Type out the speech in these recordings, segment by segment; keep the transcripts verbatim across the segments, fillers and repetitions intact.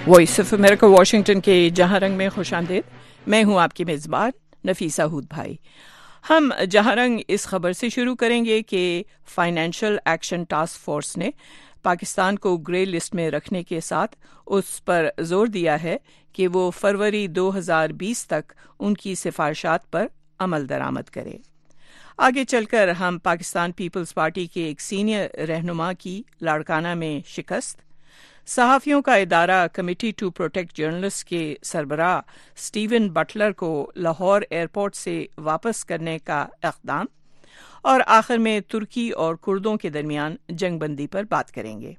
Voice of America Washington के जहां रंग में खुशामदीद। मैं हूं आपकी मेज़बान नफीसा हूद भाई। हम जहां रंग इस खबर से शुरू करेंगे कि फाइनेंशियल एक्शन टास्क फोर्स ने पाकिस्तान को ग्रे लिस्ट में रखने के साथ उस पर जोर दिया है कि वो फरवरी दो हज़ार बीस तक उनकी सिफारिशात पर अमल दरामद करे। आगे चलकर हम पाकिस्तान पीपल्स पार्टी के एक सीनियर रहनुमा की लाड़काना में शिकस्त, सहाफ़ियों का इदारा कमेटी टू प्रोटेक्ट जर्नलिस्ट के सरबराह स्टीवन बटलर को लाहौर एयरपोर्ट से वापस करने का इक़दाम, और आखिर में तुर्की और कुर्दों के दरमियान जंगबंदी पर बात करेंगे।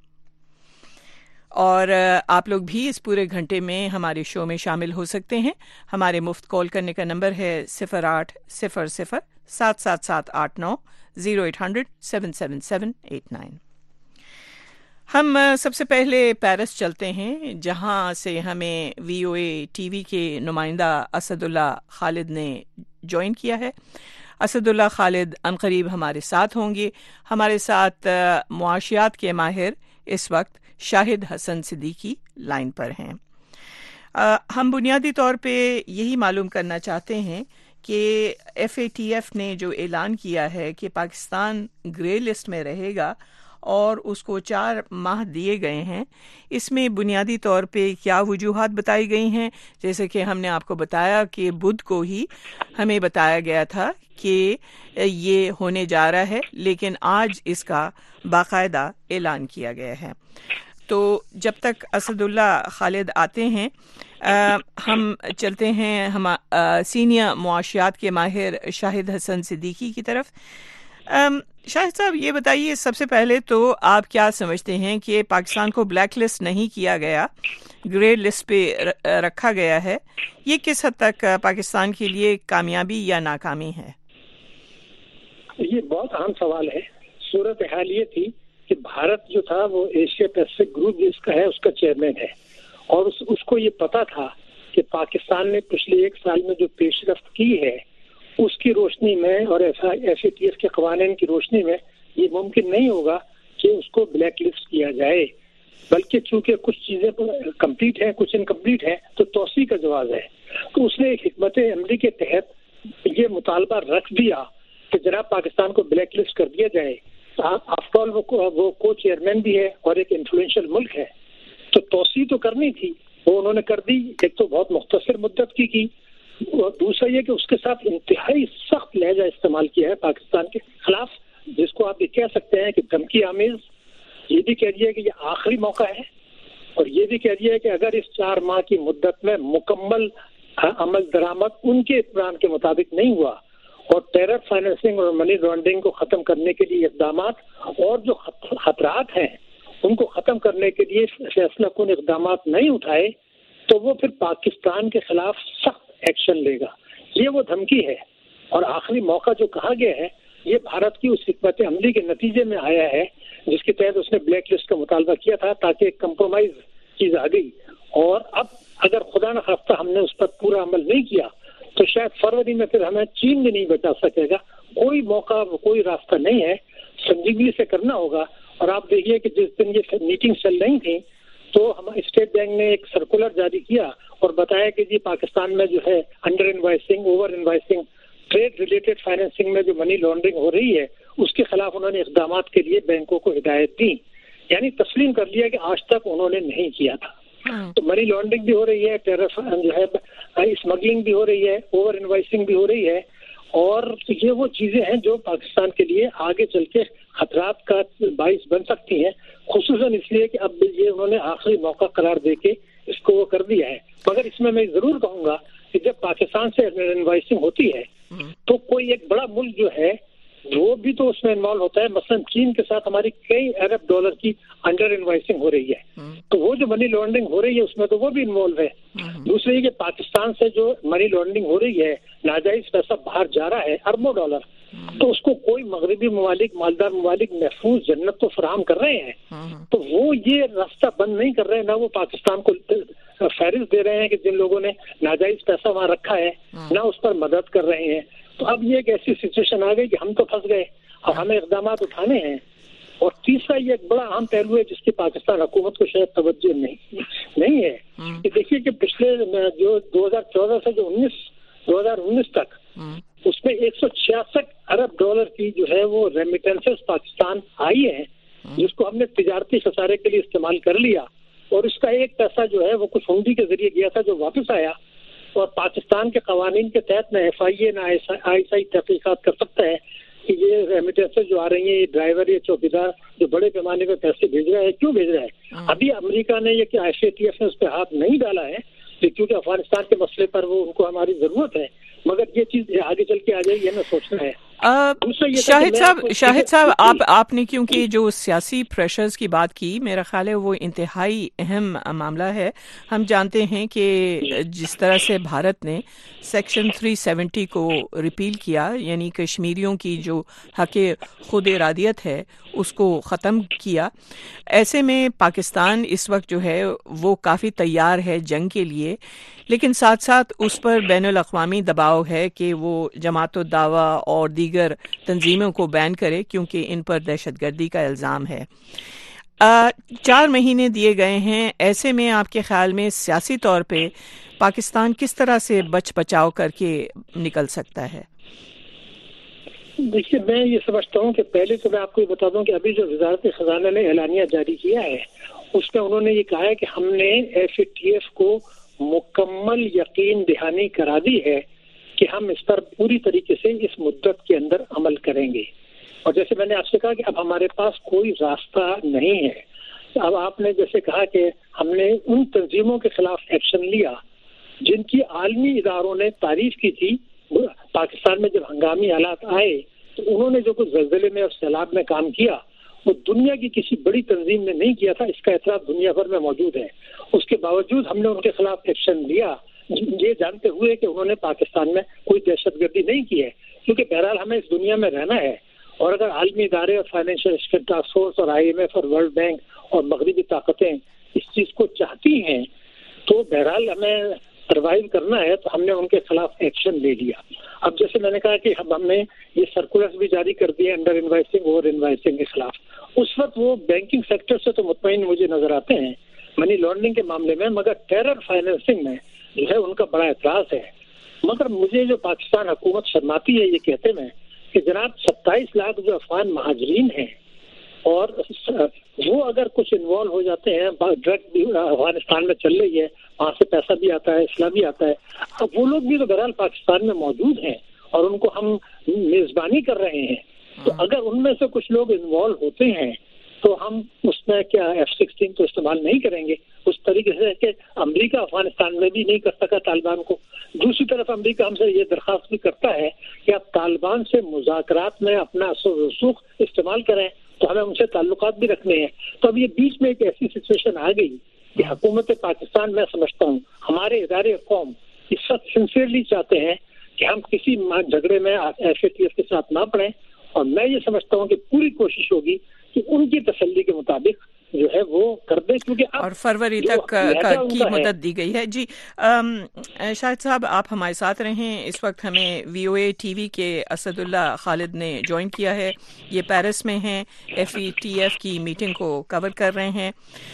और आप लोग भी इस पूरे घंटे में हमारे शो में शामिल हो सकते हैं। हमारे मुफ्त कॉल करने का नंबर है सिफर आठ सिफर सिफर सात सात सात आठ नौ zero eight hundred seven seven seven eight nine. हम सबसे पहले पेरिस चलते हैं, जहां से हमें वीओए टीवी के नुमाइंदा असदुल्ला खालिद ने ज्वाइन किया है। असदुल्ला खालिद अनकरीब हमारे साथ होंगे। हमारे साथ मुआशियात के माहिर इस वक्त शाहिद हसन सिद्दीकी लाइन पर हैं। आ, हम बुनियादी तौर पे यही मालूम करना चाहते हैं कि एफ ए टी एफ ने जो ऐलान किया है कि पाकिस्तान ग्रे लिस्ट में रहेगा और उसको चार माह दिए गए हैं, इसमें बुनियादी तौर पे क्या वजूहात बताई गई हैं। जैसे कि हमने आपको बताया कि बुध को ही हमें बताया गया था कि ये होने जा रहा है, लेकिन आज इसका बाकायदा ऐलान किया गया है। तो जब तक असदुल्ला खालिद आते हैं, आ, हम चलते हैं हम आ, सीनियर मुआशियात के माहिर शाहिद हसन सिद्दीकी की तरफ। आ, शाहिद साहब, ये बताइए सबसे पहले तो आप क्या समझते हैं कि पाकिस्तान को ब्लैक लिस्ट नहीं किया गया, ग्रे लिस्ट पे रखा गया है, ये किस हद तक पाकिस्तान के लिए कामयाबी या नाकामी है? ये बहुत अहम सवाल है। सूरत हाल ये थी कि भारत जो था वो एशिया पैसिफिक ग्रुप जिसका है उसका चेयरमैन है, और उस, उसको ये पता था कि पाकिस्तान ने पिछले एक साल में जो पेशरफ्त की है उसकी रोशनी में और एफ ए टी एफ के कवानीन की रोशनी में ये मुमकिन नहीं होगा कि उसको ब्लैक लिस्ट किया जाए, बल्कि चूंकि कुछ चीजें कंप्लीट हैं कुछ इनकम्प्लीट हैं तो तौसी का जवाब है। तो उसने एक हिकमत अमली के तहत ये मुतालबा रख दिया कि जरा पाकिस्तान को ब्लैक लिस्ट कर दिया जाए। आफ्टर ऑल वो वो को चेयरमैन भी है और एक इन्फ्लुएंशियल मुल्क है, तो तौसी तो करनी थी, वो उन्होंने कर दी। एक तो बहुत मुख्तसर मुद्दत की की दूसरा ये कि उसके साथ इंतहाई सख्त लहजा इस्तेमाल किया है पाकिस्तान के खिलाफ, जिसको आप ये कह सकते हैं कि धमकी आमेज। ये भी कह दिया है कि ये आखिरी मौका है, और ये भी कह दिया है कि अगर इस चार माह की मुद्दत में मुकम्मल अमल दरामद उनके प्लान के मुताबिक नहीं हुआ और टेरर फाइनेंसिंग और मनी लॉन्ड्रिंग को खत्म करने के लिए इकदाम और जो खतरात हैं उनको खत्म करने के लिए फैसला कुन इकदाम नहीं उठाए तो वो फिर पाकिस्तान के खिलाफ सख्त एक्शन लेगा। ये वो धमकी है, और आखिरी मौका जो कहा गया है ये भारत की उस हिकमत अमली के नतीजे में आया है जिसके तहत उसने ब्लैक लिस्ट का मुतालबा किया था, ताकि एक कंप्रोमाइज चीज आ गई। और अब अगर खुदा न खास्ता हमने उस पर पूरा अमल नहीं किया तो शायद फरवरी में फिर हमें चीन भी नहीं बचा सकेगा। कोई मौका कोई रास्ता नहीं है, संजीदगी से करना होगा। और आप देखिए कि जिस दिन ये मीटिंग चल रही थी तो हमारे स्टेट बैंक ने एक सर्कुलर जारी किया और बताया कि जी पाकिस्तान में जो है under invoicing, over invoicing, trade related financing में जो मनी लॉन्ड्रिंग हो रही है उसके खिलाफ उन्होंने इक़दाम के लिए बैंकों को हिदायत दी। यानी तस्लीम कर लिया कि आज तक उन्होंने नहीं किया था। तो मनी लॉन्ड्रिंग भी हो रही है, टेरर जो है स्मगलिंग भी हो रही है, ओवर इनवाइसिंग भी हो रही है, और ये वो चीजें हैं जो पाकिस्तान के लिए आगे चल के खतरात का बाइस बन सकती हैं, खुसूसन इसलिए कि अब ये उन्होंने आखिरी मौका करार देके इसको वो कर दिया है। मगर इसमें मैं जरूर कहूंगा कि जब पाकिस्तान से इनवाइसिंग होती है तो कोई एक बड़ा मुल्क जो है वो भी तो उसमें इन्वॉल्व होता है। मसलन चीन के साथ हमारी कई अरब डॉलर की अंडर इनवाइसिंग हो रही है, तो वो जो मनी लॉन्ड्रिंग हो रही है उसमें तो वो भी इन्वॉल्व है। दूसरी ये कि पाकिस्तान से जो मनी लॉन्ड्रिंग हो रही है, नाजायज पैसा बाहर जा रहा है अरबों डॉलर, तो उसको कोई मगरबी ममालिक, मालदार ममालिक महफूज जन्नत तो फराहम कर रहे हैं, तो वो ये रास्ता बंद नहीं कर रहे हैं। ना वो पाकिस्तान को फहरिस्त दे रहे हैं कि जिन लोगों ने नाजायज पैसा वहां रखा है, ना उस पर मदद कर रहे हैं। तो अब ये एक ऐसी सिचुएशन आ गई कि हम तो फंस गए, अब हमें इक़दाम उठाने हैं। اور تیسرا یہ ایک بڑا اہم پہلو ہے جس کی پاکستان حکومت کو شاید توجہ نہیں نہیں ہے کہ دیکھیے کہ پچھلے جو دو ہزار چودہ سے جو انیس دو ہزار انیس تک اس میں ایک سو چھیاسٹھ ارب ڈالر کی جو ہے وہ ریمیٹنسز پاکستان آئی ہے، جس کو ہم نے تجارتی خسارے کے لیے استعمال کر لیا، اور اس کا ایک پیسہ جو ہے وہ کچھ ہنڈی کے ذریعے گیا تھا جو واپس آیا، اور پاکستان کے قوانین کے تحت نہ ایف آئی اے نہ آئی ایس آئی تحقیقات کر سکتا ہے کہ یہ ریمیٹنسز جو آ رہی ہیں، یہ ڈرائیور یا چوکیدار جو بڑے پیمانے پہ پیسے بھیج رہا ہے کیوں بھیج رہا ہے. ابھی امریکہ نے یہ کہ آئی سی ٹی ایف نے اس پہ ہاتھ نہیں ڈالا ہے کیونکہ افغانستان کے مسئلے پر وہ ان کو ہماری ضرورت ہے، مگر یہ چیز آگے چل کے آ جائے یہ ہمیں سوچنا ہے. شاہد صاحب شاہد صاحب آپ آپ نے کیونکہ جو سیاسی پریشرز کی بات کی، میرا خیال ہے وہ انتہائی اہم معاملہ ہے. ہم جانتے ہیں کہ جس طرح سے بھارت نے سیکشن تین سو ستر کو ریپیل کیا، یعنی کشمیریوں کی جو حق خود ارادیت ہے اس کو ختم کیا، ایسے میں پاکستان اس وقت جو ہے وہ کافی تیار ہے جنگ کے لیے، لیکن ساتھ ساتھ اس پر بین الاقوامی دباؤ ہے کہ وہ جماعت الدعوہ اور دیگر تنظیموں کو بین کرے کیونکہ ان پر دہشت گردی کا الزام ہے. آ, چار مہینے دیے گئے ہیں، ایسے میں آپ کے خیال میں سیاسی طور پہ پاکستان کس طرح سے بچ بچاؤ کر کے نکل سکتا ہے؟ دیکھیے میں یہ سمجھتا ہوں کہ پہلے تو میں آپ کو یہ بتا دوں کہ ابھی جو وزارت خزانہ نے اعلانیہ جاری کیا ہے اس میں انہوں نے یہ کہا ہے کہ ہم نے ایف اے ٹی ایف کو مکمل یقین دہانی کرا دی ہے کہ ہم اس پر پوری طریقے سے اس مدت کے اندر عمل کریں گے. اور جیسے میں نے آپ سے کہا کہ اب ہمارے پاس کوئی راستہ نہیں ہے. اب آپ نے جیسے کہا کہ ہم نے ان تنظیموں کے خلاف ایکشن لیا جن کی عالمی اداروں نے تعریف کی تھی. پاکستان میں جب ہنگامی حالات آئے تو انہوں نے جو کچھ زلزلے میں اور سیلاب میں کام کیا وہ دنیا کی کسی بڑی تنظیم نے نہیں کیا تھا. اس کا اعتراف دنیا بھر میں موجود ہے. اس کے باوجود ہم نے ان کے خلاف ایکشن لیا یہ جانتے ہوئے کہ انہوں نے پاکستان میں کوئی دہشت گردی نہیں کی ہے، کیونکہ بہرحال ہمیں اس دنیا میں رہنا ہے. اور اگر عالمی ادارے اور فائنینشیل اسسٹنس ٹاسک فورس اور آئی ایم ایف اور ورلڈ بینک اور مغربی طاقتیں اس چیز کو چاہتی ہیں تو بہرحال ہمیں سروائیو کرنا ہے، تو ہم نے ان کے خلاف ایکشن لے لیا. اب جیسے میں نے کہا کہ ہم نے یہ سرکولرز بھی جاری کر دیے انڈر انوائسنگ اوور انوائسنگ کے خلاف. اس وقت وہ بینکنگ سیکٹر سے تو مطمئن مجھے نظر آتے ہیں منی لانڈرنگ کے معاملے میں، مگر ٹیرر فائنینسنگ میں جو ہے ان کا بڑا اعتراض ہے. مگر مجھے جو پاکستان حکومت شرماتی ہے یہ کہتے میں کہ جناب ستائیس لاکھ جو افغان مہاجرین ہیں اور وہ اگر کچھ انوالو ہو جاتے ہیں، ڈرگ بھی افغانستان میں چل رہی ہے، وہاں سے پیسہ بھی آتا ہے، اسلحہ بھی آتا ہے، اب وہ لوگ بھی تو بہرحال پاکستان میں موجود ہیں اور ان کو ہم میزبانی کر رہے ہیں. تو اگر ان میں سے کچھ لوگ انوالو ہوتے ہیں تو ہم اس میں کیا ایف سکسٹین تو استعمال نہیں کریں گے اس طریقے سے کہ امریکہ افغانستان میں بھی نہیں کر سکا طالبان کو. دوسری طرف امریکہ ہم سے یہ درخواست بھی کرتا ہے کہ آپ طالبان سے مذاکرات میں اپنا اثر و رسوخ استعمال کریں، تو ہمیں ان سے تعلقات بھی رکھنے ہیں. تو اب یہ بیچ میں ایک ایسی سچویشن آ گئی کہ حکومت پاکستان میں سمجھتا ہوں ہمارے ادارے قوم اس وقت سنسیئرلی چاہتے ہیں کہ ہم کسی جھگڑے میں ایف اے ٹی ایف کے ساتھ نہ پڑیں، اور میں یہ سمجھتا ہوں کہ پوری کوشش ہوگی کہ ان کی تسلی کے مطابق جو ہے وہ کر دیں، کیونکہ اور فروری تک کی مدت دی گئی ہے. جی شاہد صاحب آپ ہمارے ساتھ رہیں. اس وقت ہمیں وی او اے ٹی وی کے اسد اللہ خالد نے جوائن کیا ہے. یہ پیرس میں ہیں، ایف ای ٹی ایف کی میٹنگ کو کور کر رہے ہیں.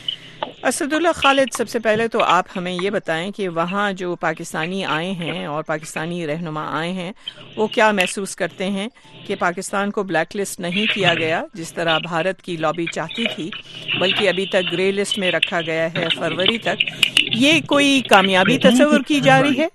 اسد اللہ خالد، سب سے پہلے تو آپ ہمیں یہ بتائیں کہ وہاں جو پاکستانی آئے ہیں اور پاکستانی رہنما آئے ہیں وہ کیا محسوس کرتے ہیں کہ پاکستان کو بلیک لسٹ نہیں کیا گیا جس طرح بھارت کی لابی چاہتی تھی، بلکہ ابھی تک گرے لسٹ میں رکھا گیا ہے فروری تک. یہ کوئی کامیابی تصور کی جا رہی ہے؟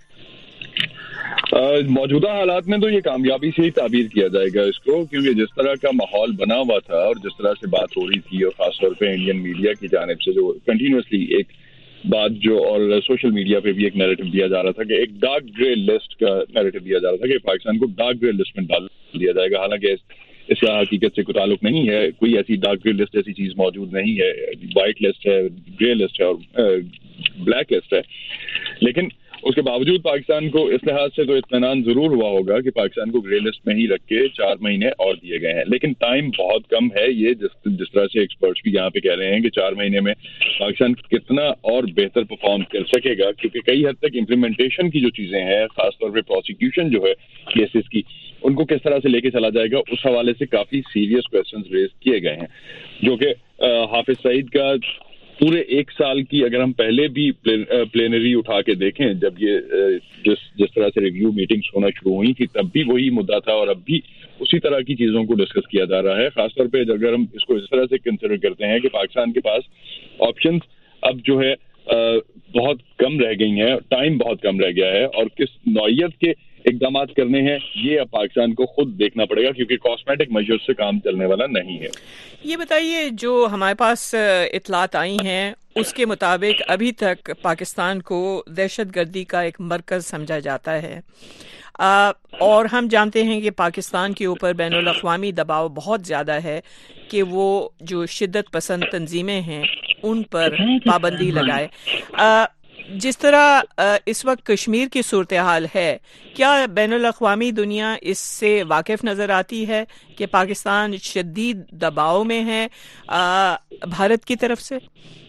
موجودہ حالات میں تو یہ کامیابی سے ہی تعبیر کیا جائے گا اس کو، کیونکہ جس طرح کا ماحول بنا ہوا تھا اور جس طرح سے بات ہو رہی تھی، اور خاص طور پہ انڈین میڈیا کی جانب سے جو کنٹینیوسلی ایک بات جو اور سوشل میڈیا پہ بھی ایک نیریٹو دیا جا رہا تھا کہ ایک ڈارک گرے لسٹ کا نیریٹو دیا جا رہا تھا کہ پاکستان کو ڈارک گرے لسٹ میں ڈال دیا جائے گا. حالانکہ اس کا حقیقت سے کوئی تعلق نہیں ہے. کوئی ایسی ڈارک گرے لسٹ ایسی چیز موجود نہیں ہے. وائٹ لسٹ ہے، گرے لسٹ ہے اور بلیک لسٹ ہے. لیکن اس کے باوجود پاکستان کو اس لحاظ سے تو اطمینان ضرور ہوا ہوگا کہ پاکستان کو گرے لسٹ میں ہی رکھ کے چار مہینے اور دیے گئے ہیں، لیکن ٹائم بہت کم ہے. یہ جس جس طرح سے ایکسپرٹس بھی یہاں پہ کہہ رہے ہیں کہ چار مہینے میں پاکستان کتنا اور بہتر پرفارم کر سکے گا، کیونکہ کئی حد تک امپلیمنٹیشن کی جو چیزیں ہیں، خاص طور پہ پروسیکیوشن جو ہے کیسز کی، ان کو کس طرح سے لے کے چلا جائے گا، اس حوالے سے کافی سیریس کویسچنز ریز کیے گئے ہیں. جو کہ حافظ سعید کا پورے ایک سال کی اگر ہم پہلے بھی پلینری اٹھا کے دیکھیں، جب یہ جس جس طرح سے ریویو میٹنگز ہونا شروع ہوئی تھی تب بھی وہی مدعا تھا اور اب بھی اسی طرح کی چیزوں کو ڈسکس کیا جا رہا ہے. خاص طور پہ اگر ہم اس کو اس طرح سے کنسیڈر کرتے ہیں کہ پاکستان کے پاس آپشنز اب جو ہے بہت کم رہ گئی ہیں، ٹائم بہت کم رہ گیا ہے، اور کس نوعیت کے اقدامات کرنے ہیں یہ اب پاکستان کو خود دیکھنا پڑے گا، کیونکہ کاسمیٹک میجر سے کام چلنے والا نہیں ہے. یہ بتائیے، جو ہمارے پاس اطلاعات آئی ہیں اس کے مطابق ابھی تک پاکستان کو دہشت گردی کا ایک مرکز سمجھا جاتا ہے، آ, اور ہم جانتے ہیں کہ پاکستان کے اوپر بین الاقوامی دباؤ بہت زیادہ ہے کہ وہ جو شدت پسند تنظیمیں ہیں ان پر پابندی لگائے. آ, جس طرح اس وقت کشمیر کی صورتحال ہے، کیا بین الاقوامی دنیا اس سے واقف نظر آتی ہے کہ پاکستان شدید دباؤ میں ہے بھارت کی طرف سے؟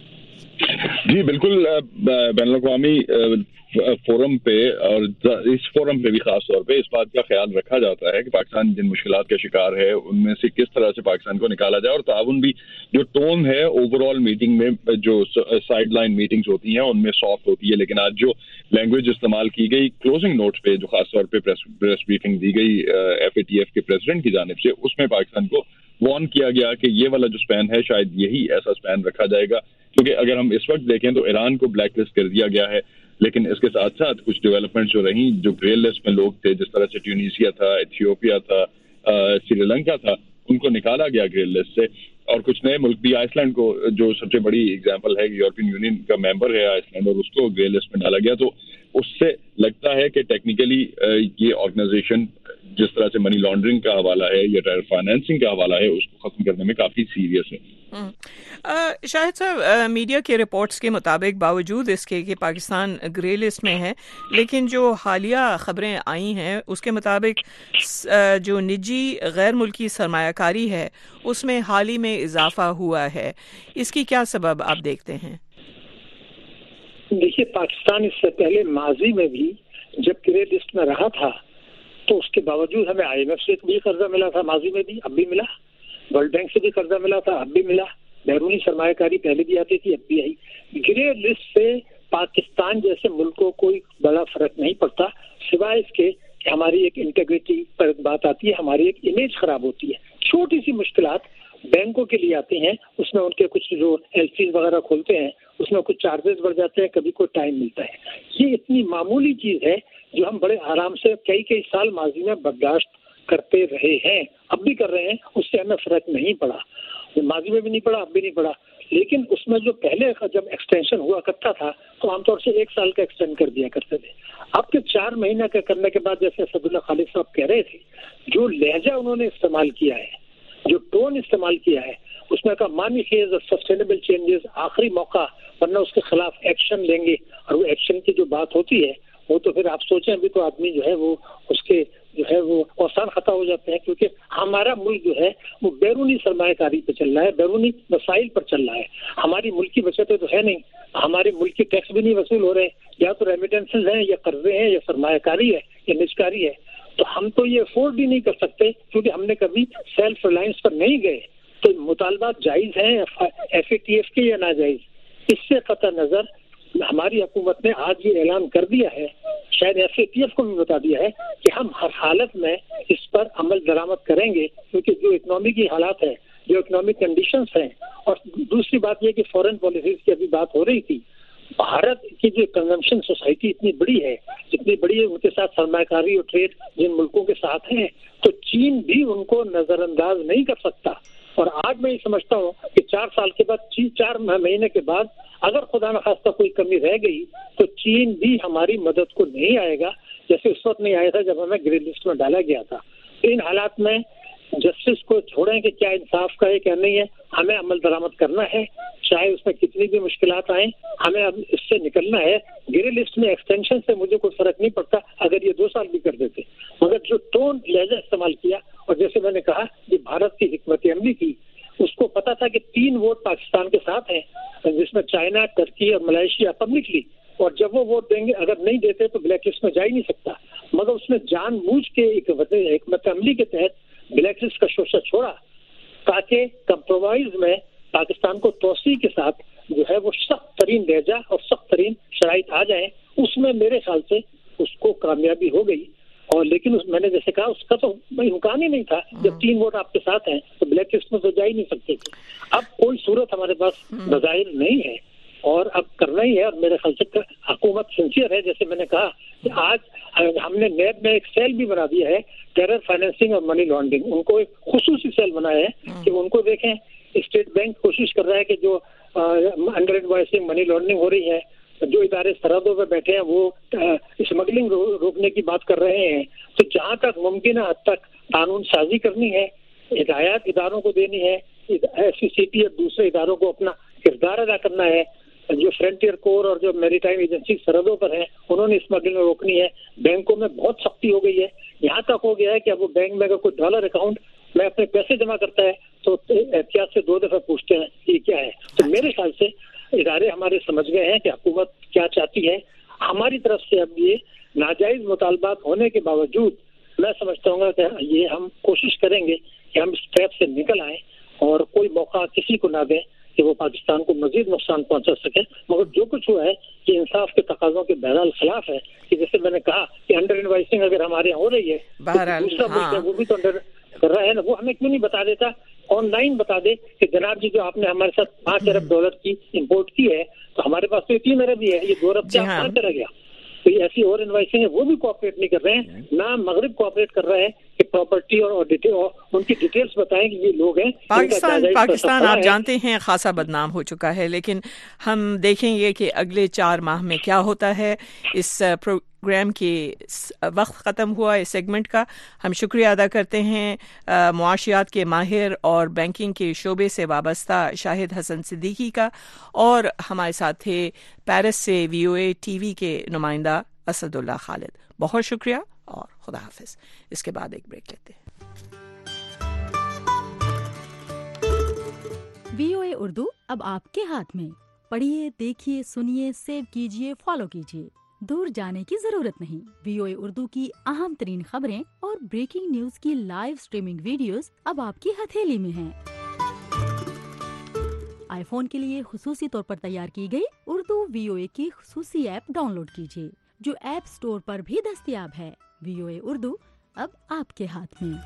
جی بالکل، بین الاقوامی فورم پہ اور اس فورم پہ بھی خاص طور پہ اس بات کا خیال رکھا جاتا ہے کہ پاکستان جن مشکلات کا شکار ہے ان میں سے کس طرح سے پاکستان کو نکالا جائے، اور تعاون بھی جو ٹون ہے اوور آل میٹنگ میں، جو سائڈ لائن میٹنگز ہوتی ہیں ان میں سافٹ ہوتی ہے، لیکن آج جو لینگویج استعمال کی گئی کلوزنگ نوٹ پہ، جو خاص طور پہ پریس بریفنگ دی گئی ایف اے ٹی ایف کے پریزیڈنٹ کی جانب سے، اس میں پاکستان کو وارن کیا گیا کہ یہ والا جو سپین ہے شاید یہی ایسا سپین رکھا جائے گا، کیونکہ اگر ہم اس وقت دیکھیں تو ایران کو بلیک لسٹ کر دیا گیا ہے، لیکن اس کے ساتھ ساتھ کچھ ڈیولپمنٹ جو رہیں، جو گرے لسٹ میں لوگ تھے جس طرح سے ٹیونیسیا تھا، ایتھیوپیا تھا، سری لنکا تھا، ان کو نکالا گیا گرے لسٹ سے، اور کچھ نئے ملک بھی، آئس لینڈ کو جو سب سے بڑی اگزامپل ہے یورپین یونین کا ممبر ہے آئس لینڈ، اور اس کو گرے لسٹ میں ڈالا گیا. تو اس سے لگتا ہے کہ ٹیکنیکلی یہ آرگنائزیشن جس طرح سے منی لانڈرنگ کا حوالہ ہے یا ٹیرر فائنینسنگ کا حوالہ ہے اس کو ختم کرنے میں کافی سیریس ہے. شاہد صاحب، میڈیا کے رپورٹس کے مطابق باوجود اس کے کہ پاکستان گرے لسٹ میں ہے، لیکن جو حالیہ خبریں آئی ہیں اس کے مطابق جو نجی غیر ملکی سرمایہ کاری ہے اس میں حال ہی میں اضافہ ہوا ہے. اس کی کیا سبب آپ دیکھتے ہیں؟ دیکھیے، پاکستان اس سے پہلے ماضی میں بھی جب گرے لسٹ میں رہا تھا تو اس کے باوجود ہمیں آئی ایم ایف سے بھی قرضہ ملا تھا، ماضی میں بھی، اب بھی ملا، ورلڈ بینک سے بھی قرضہ ملا تھا، اب بھی ملا، بیرونی سرمایہ کاری پہلے بھی آتی تھی، اب بھی آئی. گرے لسٹ سے پاکستان جیسے ملک کو کوئی بڑا فرق نہیں پڑتا، سوائے اس کے کہ ہماری ایک انٹیگریٹی پر بات آتی ہے، ہماری ایک امیج خراب ہوتی ہے. چھوٹی سی مشکلات بینکوں کے لیے آتی ہیں، اس میں ان کے کچھ جو ایل سیز وغیرہ کھولتے ہیں اس میں کچھ چارجز بڑھ جاتے ہیں، کبھی کوئی ٹائم ملتا ہے. یہ اتنی معمولی چیز ہے جو ہم بڑے آرام سے کئی کئی سال ماضی میں برداشت کرتے رہے ہیں، اب بھی کر رہے ہیں، اس سے ہمیں فرق نہیں پڑا، ماضی میں بھی نہیں پڑا، اب بھی نہیں پڑا. لیکن اس میں جو پہلے جب ایکسٹینشن ہوا کرتا تھا تو عام طور سے ایک سال کا ایکسٹینڈ کر دیا کرتے تھے. اب کے چار مہینے کا کرنے کے بعد جیسے اسد اللہ خالد صاحب کہہ رہے تھے، جو لہجہ انہوں نے استعمال کیا ہے، جو ٹون استعمال کیا ہے، اس میں کہا مانی خیز اور سسٹینیبل چینجز، آخری موقع، ورنہ اس کے خلاف ایکشن لیں گے. اور وہ ایکشن کی جو بات ہوتی ہے وہ تو پھر آپ سوچیں ابھی تو آدمی جو ہے وہ اس کے جو ہے وہ اوسان خطا ہو جاتے ہیں، کیونکہ ہمارا ملک جو ہے وہ بیرونی سرمایہ کاری پہ چل رہا ہے، بیرونی وسائل پر چل رہا ہے. ہماری ملکی بچتیں تو ہے نہیں، ہمارے ملک کے ٹیکس بھی نہیں وصول ہو رہے، یا تو ریمیٹنسز ہیں یا قرضے ہیں یا سرمایہ کاری ہے یا نجکاری ہے. تو ہم تو یہ افورڈ ہی نہیں کر سکتے کیونکہ ہم نے کبھی سیلف ریلائنس پر نہیں گئے. تو مطالبات جائز ہیں ایف اے ٹی ایف کے یا ناجائز، اس سے قطع نظر ہماری حکومت نے آج یہ اعلان کر دیا ہے، شاید ایف اے ٹی ایف کو بھی بتا دیا ہے کہ ہم ہر حالت میں اس پر عمل درآمد کریں گے، کیونکہ جو اکنامی کی حالات ہے، جو اکنامک کنڈیشنز ہیں. اور دوسری بات یہ کہ فورن پالیسیز کی ابھی بات ہو رہی تھی، بھارت کی جو کنزمپشن سوسائٹی اتنی بڑی ہے، جتنی بڑی ہے ان کے ساتھ سرمایہ کاری اور ٹریڈ جن ملکوں کے ساتھ ہیں، تو چین بھی ان کو نظر انداز نہیں کر سکتا. اور آج میں یہ سمجھتا ہوں کہ چار سال کے بعد چار مہینے کے بعد اگر خدا نخواستہ کوئی کمی رہ گئی تو چین بھی ہماری مدد کو نہیں آئے گا، جیسے اس وقت نہیں آیا تھا جب ہمیں گرے لسٹ میں ڈالا گیا تھا. ان حالات میں जस्टिस को छोड़ें कि क्या इंसाफ का है क्या नहीं है, हमें अमल दरामद करना है, चाहे उसमें कितनी भी मुश्किलात आए, हमें अब इससे निकलना है। ग्रे लिस्ट में एक्सटेंशन से मुझे कोई फर्क नहीं पड़ता अगर ये दो साल भी कर देते, मगर जो टोन लहजा इस्तेमाल किया, और जैसे मैंने कहा कि भारत की हिकमत अमली थी, उसको पता था कि तीन वोट पाकिस्तान के साथ हैं, जिसमें चाइना, टर्की और मलेशिया पब्लिकली, और जब वो वोट देंगे, अगर नहीं देते तो ब्लैक लिस्ट में जा ही नहीं सकता, मगर उसने जानबूझ के एक हिकमत अमली के तहत ब्लैक लिस्ट का शोषा छोड़ा ताकि कंप्रोमाइज में पाकिस्तान को तोसी के साथ जो है वो सख्त तरीन लहजा और सख्त तरीन शराइत आ जाए। उसमें मेरे ख्याल से उसको कामयाबी हो गई। और लेकिन उस, मैंने जैसे कहा, उसका तो भाई हुक्म ही नहीं था, जब तीन वोट आपके साथ हैं तो ब्लैक लिस्ट में तो जा ही नहीं सकते थे। अब कोई सूरत हमारे पास बज़ाहिर नहीं है और अब करना ही है, और मेरे ख्याल से हुकूमत सिंसियर है। जैसे मैंने कहा कि आज हमने नेब में एक सेल भी बना दिया है, टेरर फाइनेंसिंग और मनी लॉन्ड्रिंग, उनको एक खुसूसी सेल बनाया है कि उनको देखें। स्टेट बैंक कोशिश कर रहा है कि जो अंडर इनवॉइसिंग, मनी लॉन्ड्रिंग हो रही है, जो इदारे सरहदों पर बैठे हैं वो स्मगलिंग रो, रोकने की बात कर रहे हैं। तो जहाँ तक मुमकिन है हद तक कानून साजी करनी है, हिदायत इदारों को देनी है, एस सी सी टी और दूसरे इदारों को अपना किरदार अदा करना है। जो फ्रंटियर कोर और जो मैरीटाइम एजेंसी सरहदों पर हैं, उन्होंने स्मगलिंग रोकनी है। बैंकों में बहुत सख्ती हो गई है, यहाँ तक हो गया है कि अब वो बैंक में अगर कोई डॉलर अकाउंट में अपने पैसे जमा करता है तो एहतियात से दो दफा पूछते हैं ये क्या है। तो मेरे ख्याल से इदारे हमारे समझ गए हैं कि हुकूमत क्या चाहती है। हमारी तरफ से अब ये नाजायज मुतालबात होने के बावजूद मैं समझता हूँ कि ये हम कोशिश करेंगे कि हम इस ट्रैप से निकल आए और कोई मौका किसी को ना दें कि वो पाकिस्तान को मजीद नुकसान पहुंचा सके। मगर जो कुछ हुआ है कि इंसाफ के तकाज़ों के बहरहाल खिलाफ है, कि जैसे मैंने कहा कि अंडर इनवाइसिंग अगर हमारे यहाँ हो रही है तो दूसरा मुल्क है वो भी तो अंडर कर रहा है ना, वो हमें क्यों नहीं बता देता, ऑनलाइन बता दे कि जनाब जी जो आपने हमारे साथ पांच अरब डॉलर की इंपोर्ट की है तो हमारे पास तो ये तीन अरब ही है, ये दो अरब क्या कहाँ चला गया। तो ये ऐसी और इनवाइसिंग है, वो भी कोऑपरेट नहीं कर रहे हैं, ना मगरिब कोऑपरेट कर रहा है कि प्रॉपर्टी और, और, डिटेल, और उनकी डिटेल्स बताएं कि ये लोग हैं। पाकिस्तान पाकिस्तान आप जानते हैं खासा बदनाम हो चुका है, लेकिन हम देखेंगे कि अगले चार माह में क्या होता है। इस प्रोग्राम के वक्त ख़त्म हुआ इस सेगमेंट का। हम शुक्रिया अदा करते हैं मुआशियात के माहिर और बैंकिंग के शोबे से वाबस्ता शाहिद हसन सिद्दीकी का, और हमारे साथ थे पेरिस से V O A T V के नुमाइंदा असदुल्ला खालिद। बहुत शुक्रिया और खुदा हाफिज। इसके बाद एक ब्रेक लेते हैं। वी ओ ए उर्दू अब आपके हाथ में। पढ़िए, देखिए, सुनिए, सेव कीजिए, फॉलो कीजिए। दूर जाने की जरूरत नहीं। वी ओ ए उर्दू की अहम तरीन खबरें और ब्रेकिंग न्यूज की लाइव स्ट्रीमिंग वीडियोस अब आपकी हथेली में हैं। आईफोन के लिए खुसूसी तौर पर तैयार की गई उर्दू वी ओ ए की खुसूसी ऐप डाउनलोड कीजिए, जो ऐप स्टोर पर भी दस्तयाब है। वी ओ ए उर्दू अब आपके हाथ में।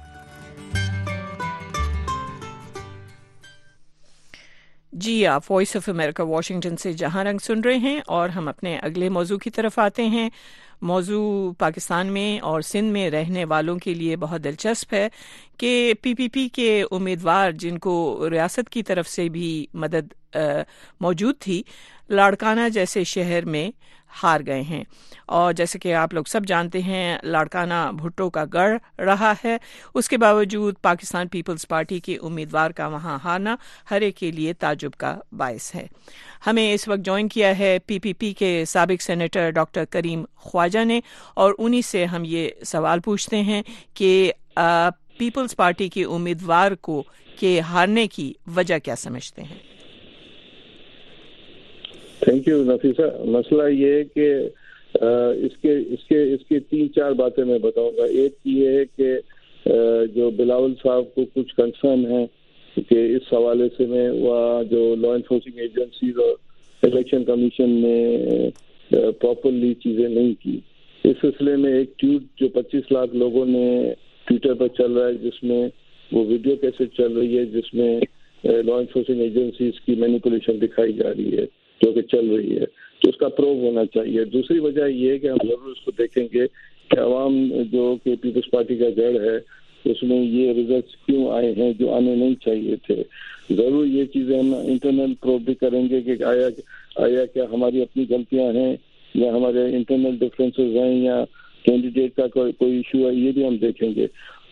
जी, आप वॉइस ऑफ अमेरिका वाशिंगटन से जहां रंग सुन रहे हैं, और हम अपने अगले मौजू की तरफ आते हैं। मौजू पाकिस्तान में और सिंध में रहने वालों के लिए बहुत दिलचस्प है कि पी पी पी के उम्मीदवार, जिनको रियासत की तरफ से भी मदद मौजूद थी, लाड़काना जैसे शहर में हार गए हैं। और जैसे कि आप लोग सब जानते हैं, लाड़काना भुट्टो का गढ़ रहा है। उसके बावजूद पाकिस्तान पीपल्स पार्टी के उम्मीदवार का वहां हारना हर एक के लिए ताजुब का बायस है। हमें इस वक्त ज्वाइन किया है पी पी पी के साबिक सेनेटर डॉक्टर करीम ख्वाजा ने, और उन्हीं से हम ये सवाल पूछते हैं कि पीपल्स पार्टी के उम्मीदवार को के हारने की वजह क्या समझते हैं। Thank you Nafisa. मसला ये है कि इसके इसके इसके तीन चार बातें मैं बताऊंगा। एक ये है कि जो बिलावल साहब को कुछ कंसर्न है कि इस हवाले से मैं वहाँ जो लॉ एनफोर्सिंग एजेंसीज और इलेक्शन कमीशन ने प्रॉपरली चीज़ें नहीं की। इस सिलसिले में एक ट्वीट जो पच्चीस लाख लोगों ने ट्विटर पर चल रहा है, जिसमें वो वीडियो कैसेट चल रही है जिसमें लॉ एनफोर्सिंग एजेंसीज की मैनिपुलेशन दिखाई जा रही है, जो कि चल रही है, तो उसका प्रूव होना चाहिए। दूसरी वजह ये है कि हम जरूर इसको देखेंगे कि अवाम जो कि पीपल्स पार्टी का जड़ है, उसमें ये रिजल्ट क्यों आए हैं जो आने नहीं चाहिए थे। जरूर ये चीज़ें हम इंटरनल प्रूव भी करेंगे कि आया आया क्या हमारी अपनी गलतियां हैं या हमारे इंटरनल डिफरेंसेस हैं या कैंडिडेट का कोई कोई इशू है, ये भी हम देखेंगे।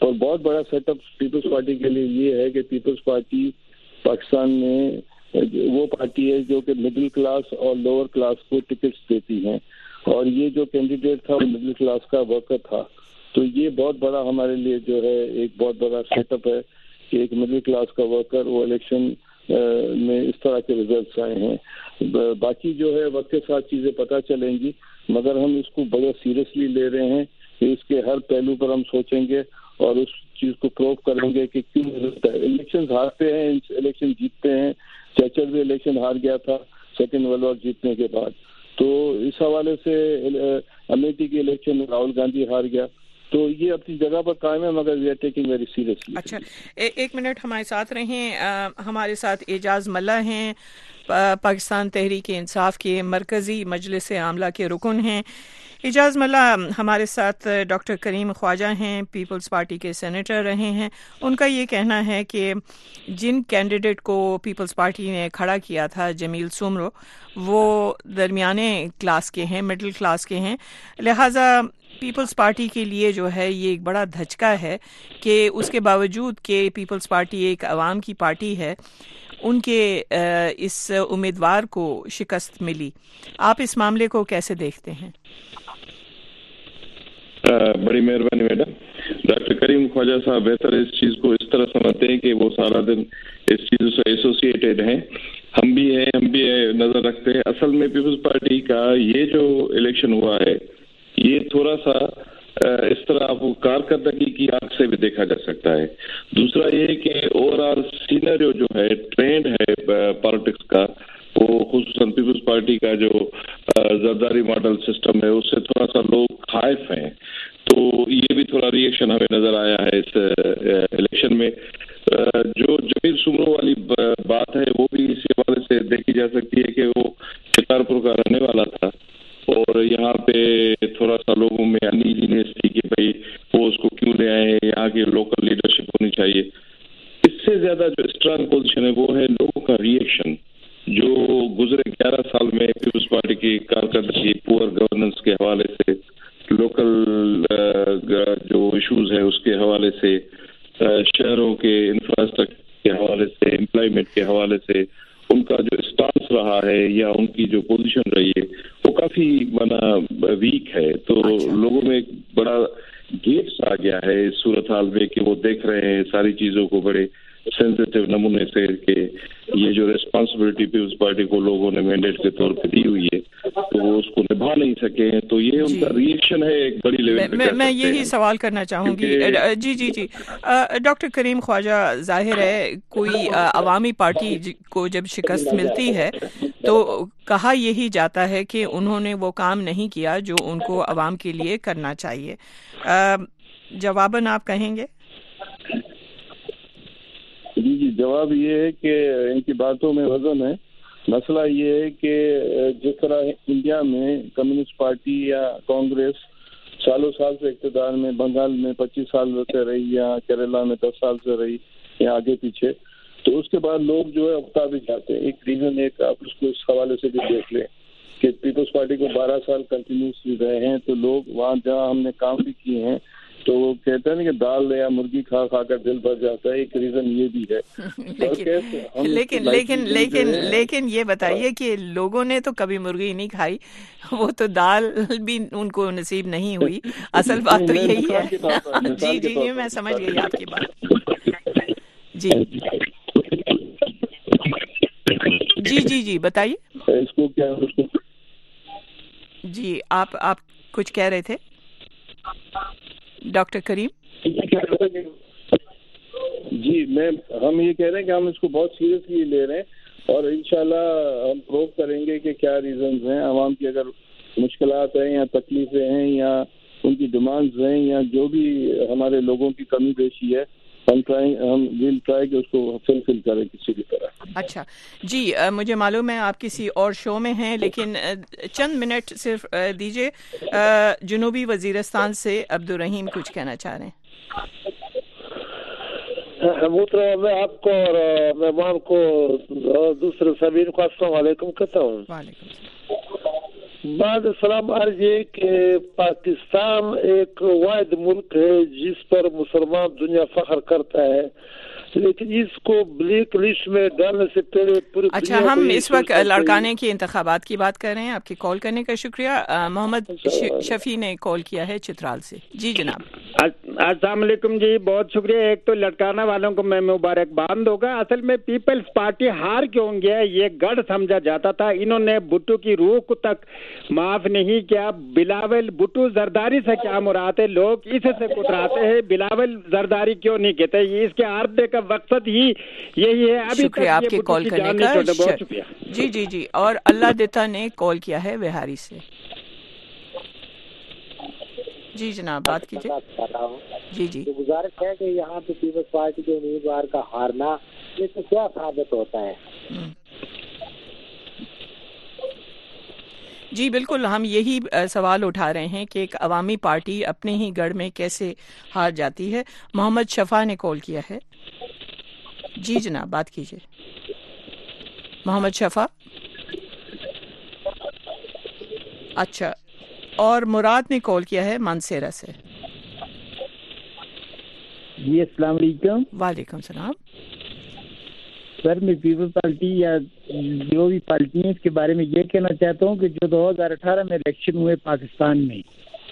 اور بہت بڑا سیٹ اپ پیپلز پارٹی کے لیے یہ ہے کہ پیپلز پارٹی پاکستان میں وہ پارٹی ہے جو کہ مڈل کلاس اور لوور کلاس کو ٹکٹس دیتی ہیں، اور یہ جو کینڈیڈیٹ تھا وہ مڈل کلاس کا ورکر تھا. تو یہ بہت بڑا ہمارے لیے جو ہے ایک بہت بڑا سیٹ اپ ہے کہ ایک مڈل کلاس کا ورکر وہ الیکشن میں اس طرح کے ریزلٹس آئے ہیں. باقی جو ہے وقت کے ساتھ چیزیں پتہ چلیں گی، مگر ہم اس کو بڑا سیریسلی لے رہے ہیں کہ اس کے ہر پہلو پر ہم سوچیں گے اور اس چیز کو پروو کریں گے کہ کیوں الیکشن ہارتے ہیں، الیکشن جیتتے ہیں. چرچل بھی الیکشن ہار گیا تھا سیکنڈ ورلڈ وار جیتنے کے بعد. تو اس حوالے سے امیٹھی کے الیکشن میں راہل گاندھی ہار گیا. تو یہ اپنی جگہ پر قائم ہے، مگر we are taking very seriously. اچھا ایک منٹ ہمارے ساتھ رہیں. ہمارے ساتھ اعجاز ملا ہیں، پاکستان تحریک انصاف کے مرکزی مجلس عاملہ کے رکن ہیں. اعجاز ملا ہمارے ساتھ ڈاکٹر کریم خواجہ ہیں، پیپلز پارٹی کے سینیٹر رہے ہیں. ان کا یہ کہنا ہے کہ جن کینڈیڈیٹ کو پیپلز پارٹی نے کھڑا کیا تھا جمیل سومرو، وہ درمیانے کلاس کے ہیں، مڈل کلاس کے ہیں، لہٰذا پیپلز پارٹی کے لیے جو ہے یہ ایک بڑا دھچکا ہے کہ اس کے باوجود کہ پیپلز پارٹی ایک عوام کی پارٹی ہے، ان کے اس امیدوار کو شکست ملی. آپ اس معاملے کو کیسے دیکھتے ہیں؟ بڑی مہربانی میڈم. ڈاکٹر کریم خواجہ صاحب بہتر اس چیز کو اس طرح سمجھتے ہیں کہ وہ سارا دن اس چیزوں سے ایسوسیٹیڈ ہیں. ہم بھی ہیں، ہم بھی نظر رکھتے ہیں. اصل میں پیپلز پارٹی کا یہ جو الیکشن ہوا ہے یہ تھوڑا سا اس طرح آپ کو کارکردگی کی آنکھ سے بھی دیکھا جا سکتا ہے. دوسرا یہ کہ اوور آل سینریو جو ہے، ٹرینڈ ہے پالیٹکس کا، وہ خصوصاً پیپلز پارٹی کا جو زرداری ماڈل سسٹم ہے اس سے تھوڑا سا لوگ خائف ہیں. تو یہ بھی تھوڑا ری ایکشن ہمیں نظر آیا ہے اس الیکشن میں. جو جمیل سومرو والی بات ہے وہ بھی اسی حوالے سے دیکھی جا سکتی ہے کہ وہ شکارپور کا رہنے والا تھا، اور یہاں پہ تھوڑا سا لوگوں میں انیزینس تھی کہ بھائی وہ اس کو کیوں لے آئے ہیں، یہاں کی لوکل لیڈرشپ ہونی چاہیے. اس سے زیادہ جو اسٹرانگ پوزیشن ہے وہ ہے لوگوں کا ری ایکشن، جو گزرے گیارہ سال میں پیپلز پارٹی کی کارکردگی پور گورننس کے حوالے سے، لوکل جو ایشوز ہیں اس کے حوالے سے، شہروں کے انفراسٹرکچر کے حوالے سے، امپلائمنٹ کے حوالے سے ان کا جو اسٹانس رہا ہے یا ان کی جو پوزیشن رہی ہے وہ کافی بنا ویک ہے. تو لوگوں میں ایک بڑا گیپس آ گیا ہے اس صورتحال میں کہ وہ دیکھ رہے ہیں ساری چیزوں کو بڑے سینسیٹیو نمونے سے کہ یہ جو ریسپانسبلٹی پیپلز پارٹی کو لوگوں نے مینڈیٹ کے طور پہ دی ہوئی ہے تو وہ اس کو نبھا نہیں سکے ہیں. تو یہ ان کا ری ایکشن ہے ایک بڑی لیول پہ. میں یہی سوال کرنا چاہوں گی. جی جی جی ڈاکٹر کریم خواجہ، ظاہر ہے کوئی عوامی پارٹی کو جب شکست ملتی ہے تو کہا یہی جاتا ہے کہ انہوں نے وہ کام نہیں کیا جو ان کو عوام کے لیے کرنا چاہیے. جواباً آپ کہیں گے؟ جی جی جواب یہ ہے کہ ان کی باتوں میں وزن ہے. مسئلہ یہ ہے کہ جس طرح انڈیا میں کمیونسٹ پارٹی یا کانگریس سالوں سال سے اقتدار میں، بنگال میں پچیس سال سے رہی یا کیرلا میں دس سال سے رہی یا آگے پیچھے، تو اس کے بعد لوگ جو ہے اکتا بھی جاتے ہیں. ایک ریزن ایک آپ اس کو اس حوالے سے بھی دیکھ لیں کہ پیپلز پارٹی کو بارہ سال کنٹینیوسلی رہے ہیں، تو لوگ وہاں جہاں ہم نے کام بھی کیے ہیں تو وہ کہتے ہیں نا کہ دال یا مرغی کھا کھا کر دل بھر جاتا ہے. ایک ریزن یہ بھی ہے. لیکن لیکن لیکن لیکن یہ بتائیے کہ لوگوں نے تو کبھی مرغی نہیں کھائی، وہ تو دال بھی ان کو نصیب نہیں ہوئی. اصل بات تو یہی ہے. جی جی جی میں سمجھ گئی آپ کی بات. جی جی جی جی بتائیے. اس کو کیا جی آپ آپ کچھ کہہ رہے تھے ڈاکٹر کریم؟ جی میں ہم یہ کہہ رہے ہیں کہ ہم اس کو بہت سیریسلی لے رہے ہیں اور انشاءاللہ ہم پروو کریں گے کہ کیا ریزنز ہیں. عوام کی اگر مشکلات ہیں یا تکلیفیں ہیں یا ان کی ڈیمانڈز ہیں یا جو بھی ہمارے لوگوں کی کمی بیشی ہے، ہم ٹرائی ہم ول ٹرائی کہ اس کو فلفل کریں کسی بھی طرح. اچھا جی مجھے معلوم ہے آپ کسی اور شو میں ہیں، لیکن چند منٹ صرف دیجیے. جنوبی وزیرستان سے عبدالرحیم کچھ کہنا چاہ رہے ہیں. محترم میں آپ کو اور مہمان کو اور دوسرے سبین کو السلام علیکم کہتا ہوں. وعلیکم السلام. بعد سلام عرض یہ کہ پاکستان ایک واحد ملک ہے جس پر مسلمان دنیا فخر کرتا ہے، لیکن اس کو بلیک لسٹ میں ڈالنے سے پہلے پوری اچھا ہم اس وقت لاڑکانہ کے انتخابات کی بات کر رہے ہیں. آپ کے کال کرنے کا شکریہ. محمد شفیع نے کال کیا ہے چترال سے. جی جناب. السلام علیکم جی، بہت شکریہ. ایک تو لڑکانہ والوں کو میں مبارکباد ہوگا. اصل میں پیپلز پارٹی ہار کیوں گیا یہ گڑھ سمجھا جاتا تھا. انہوں نے بھٹو کی روح کو تک معاف نہیں کیا. بلاول بھٹو زرداری سے کیا مراد ہے؟ لوگ اس سے کتراتے ہیں، بلاول زرداری کیوں نہیں کہتے؟ اس کے عرضے کا مقصد ہی یہی ہے. ابھی شکریہ آپ کے کال کرنے کا. بہت شکریہ. جی جی جی. اور اللہ دیتا نے کال کیا ہے بہاری سے. جی جناب بات کیجیے. جی جی. گزارش ہے کہ یہاں پہ پیپلز پارٹی کے امیدوار کا ہارنا اس سے کیا ثابت ہوتا ہے؟ جی بالکل، ہم یہی سوال اٹھا رہے ہیں کہ ایک عوامی پارٹی اپنے ہی گڑھ میں کیسے ہار جاتی ہے. محمد شفا نے کال کیا ہے. جی جناب بات کیجیے. محمد شفا. اچھا. اور مراد نے کال کیا ہے مانسیرا سے. جی السلام علیکم. وعلیکم السلام. سر میں پیپلز پارٹی یا جو بھی پارٹی ہیں اس کے بارے میں یہ کہنا چاہتا ہوں کہ جو دو ہزار اٹھارہ میں الیکشن ہوئے پاکستان میں،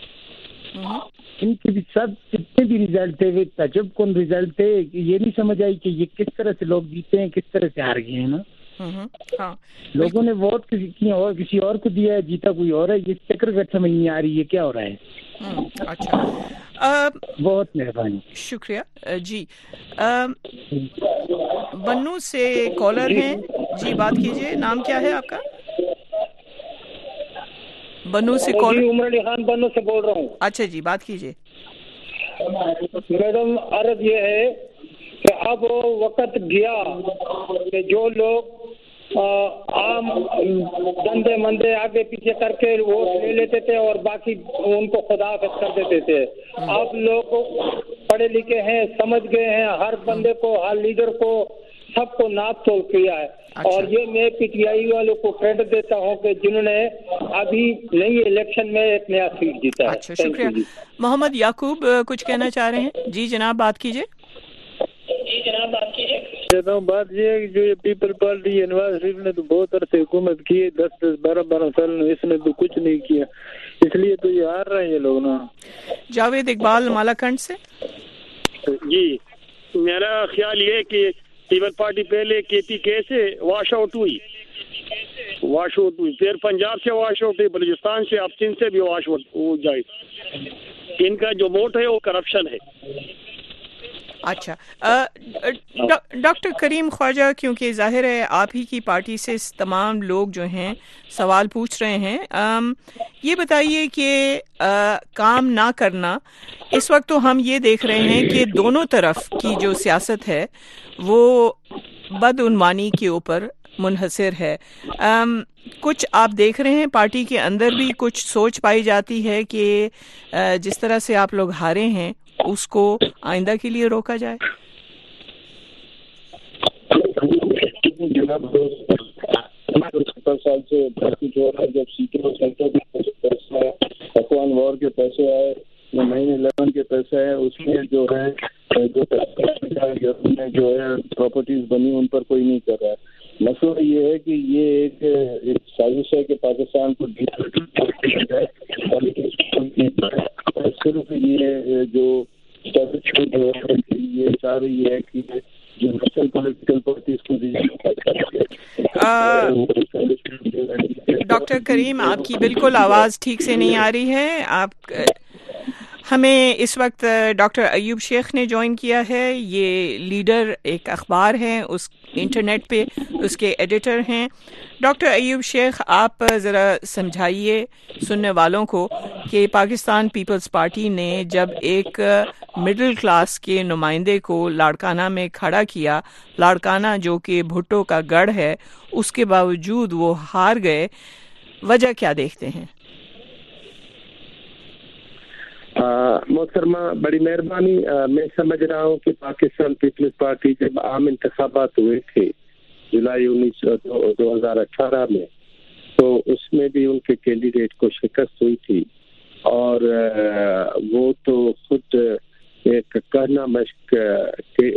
ان کے بھی سب جتنے بھی ریزلٹ تھے وہ تعجب کن ریزلٹ تھے. یہ نہیں سمجھ آئی کہ یہ کس طرح سے لوگ جیتے ہیں، کس طرح سے ہار گئے ہیں نا. لوگوں نے ووٹ کسی اور کسی اور کو دیا ہے، جیتا کوئی اور ہے. یہ چکر کا سمجھ نہیں آ رہی ہے کیا ہو رہا ہے. اچھا بہت مہربانی. شکریہ. جی بنو سے کالر ہیں. جی بات کیجیے. نام کیا ہے آپ کا؟ بنو سے کال. عمر علی خان بنو سے بول رہا ہوں. اچھا جی بات کیجیے. میڈم عرض یہ ہے کہ اب وقت گیا کہ جو لوگ عام دندے مندے آگے پیچھے کر کے ووٹ لے لیتے تھے اور باقی ان کو خدا حافظ کر دیتے تھے، آپ لوگ پڑھے لکھے ہیں، سمجھ گئے ہیں، ہر بندے کو، ہر لیڈر کو، سب کو ناپ تول کیا ہے. اور یہ میں پی ٹی آئی والوں کو کریڈٹ دیتا ہوں کہ جنہوں نے ابھی نئی الیکشن میں ایک نیا سیٹ جیتا ہے. اچھا شکریہ. محمد یعقوب کچھ کہنا چاہ رہے ہیں. جی جناب بات کیجیے. جی جناب بات کیجیے. کہتا ہوں بات یہ ہے کہ جو یہ پیپل پارٹی نواز شریف نے تو بہت عرصے حکومت کی ہے، دس دس بارہ بارہ سال میں، اس نے تو کچھ نہیں کیا، اس لیے تو یہ ہار رہے ہیں یہ لوگ نا. جاوید اقبال مالاکنڈ سے. جی میرا خیال یہ کہ پیپل پارٹی پہلے کے پی کے سے واش آؤٹ ہوئی واش آؤٹ ہوئی پھر پنجاب سے واش آؤٹ ہوئی، بلوچستان سے، اب سندھ سے بھی واش آؤٹ ہو جائے. ان کا جو ووٹ ہے وہ کرپشن ہے. اچھا ڈاکٹر کریم خواجہ، کیونکہ ظاہر ہے آپ ہی کی پارٹی سے تمام لوگ جو ہیں سوال پوچھ رہے ہیں، یہ بتائیے کہ کام نہ کرنا، اس وقت تو ہم یہ دیکھ رہے ہیں کہ دونوں طرف کی جو سیاست ہے وہ بدعنوانی کے اوپر منحصر ہے. کچھ آپ دیکھ رہے ہیں پارٹی کے اندر بھی کچھ سوچ پائی جاتی ہے کہ جس طرح سے آپ لوگ ہارے ہیں اس کو آئندہ کے لیے روکا جائے؟ جناب ستر سال سے کچھ ہو رہا ہے، جب سیٹوں سینٹر کے پیسے آئے، اخوان وار کے پیسے آئے، نائن الیون کے پیسے آئے، اس میں جو ہے جو جو ہے پراپرٹیز بنی ان پر کوئی نہیں کر رہا ہے. مسئلہ یہ ہے کہ یہ ایک سازش ہے کہ پاکستان کو صرف یہ جو یہ چاہ رہی ہے کہ جو نیشنل پولیٹیکل پارٹیز کو ڈاکٹر کریم آپ کی بالکل آواز ٹھیک سے نہیں آ رہی ہے. آپ ہمیں اس وقت ڈاکٹر ایوب شیخ نے جوائن کیا ہے. یہ لیڈر ایک اخبار ہیں، اس انٹرنیٹ پہ اس کے ایڈیٹر ہیں. ڈاکٹر ایوب شیخ آپ ذرا سمجھائیے سننے والوں کو کہ پاکستان پیپلز پارٹی نے جب ایک مڈل کلاس کے نمائندے کو لاڑکانہ میں کھڑا کیا، لاڑکانہ جو کہ بھٹو کا گڑھ ہے، اس کے باوجود وہ ہار گئے، وجہ کیا دیکھتے ہیں؟ محترمہ بڑی مہربانی. میں سمجھ رہا ہوں کہ پاکستان پیپلز پارٹی جب عام انتخابات ہوئے تھے جولائی انیس دو ہزار اٹھارہ میں، تو اس میں بھی ان کے کینڈیڈیٹ کو شکست ہوئی تھی، اور وہ تو خود ایک کہنا مشق کے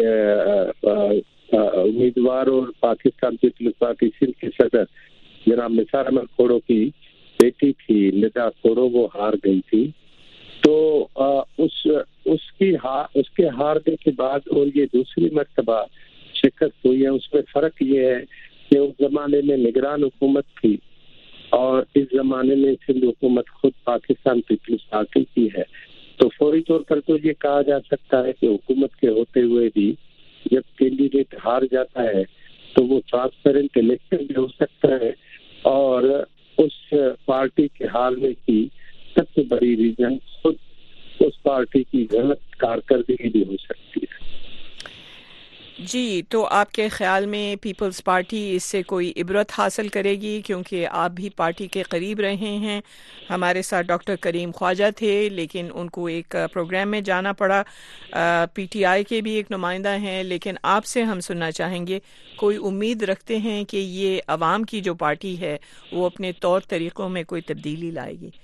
امیدوار اور پاکستان پیپلز پارٹی سندھ کے صدر جناب نثار احمد کھوڑو کی بیٹی تھی ندا کھوڑو، وہ ہار گئی تھی. تو اس اس کی ہار اس کے ہارنے کے بعد اور یہ دوسری مرتبہ شکست ہوئی ہے. اس میں فرق یہ ہے کہ اس زمانے میں نگران حکومت تھی اور اس زمانے میں سندھ حکومت خود پاکستان پیپلز پارٹی کی ہے. تو فوری طور پر تو یہ کہا جا سکتا ہے کہ حکومت کے ہوتے ہوئے بھی جب کینڈیڈیٹ ہار جاتا ہے تو وہ ٹرانسپیرنٹ الیکشن بھی ہو سکتا ہے، اور اس پارٹی کے ہارنے کی سب سے بڑی ریزن خود اس پارٹی کی غلط کارکردگی بھی ہو سکتی ہے. جی، تو آپ کے خیال میں پیپلز پارٹی اس سے کوئی عبرت حاصل کرے گی؟ کیونکہ آپ بھی پارٹی کے قریب رہے ہیں. ہمارے ساتھ ڈاکٹر کریم خواجہ تھے، لیکن ان کو ایک پروگرام میں جانا پڑا. پی ٹی آئی کے بھی ایک نمائندہ ہیں، لیکن آپ سے ہم سننا چاہیں گے، کوئی امید رکھتے ہیں کہ یہ عوام کی جو پارٹی ہے وہ اپنے طور طریقوں میں کوئی تبدیلی لائے گی؟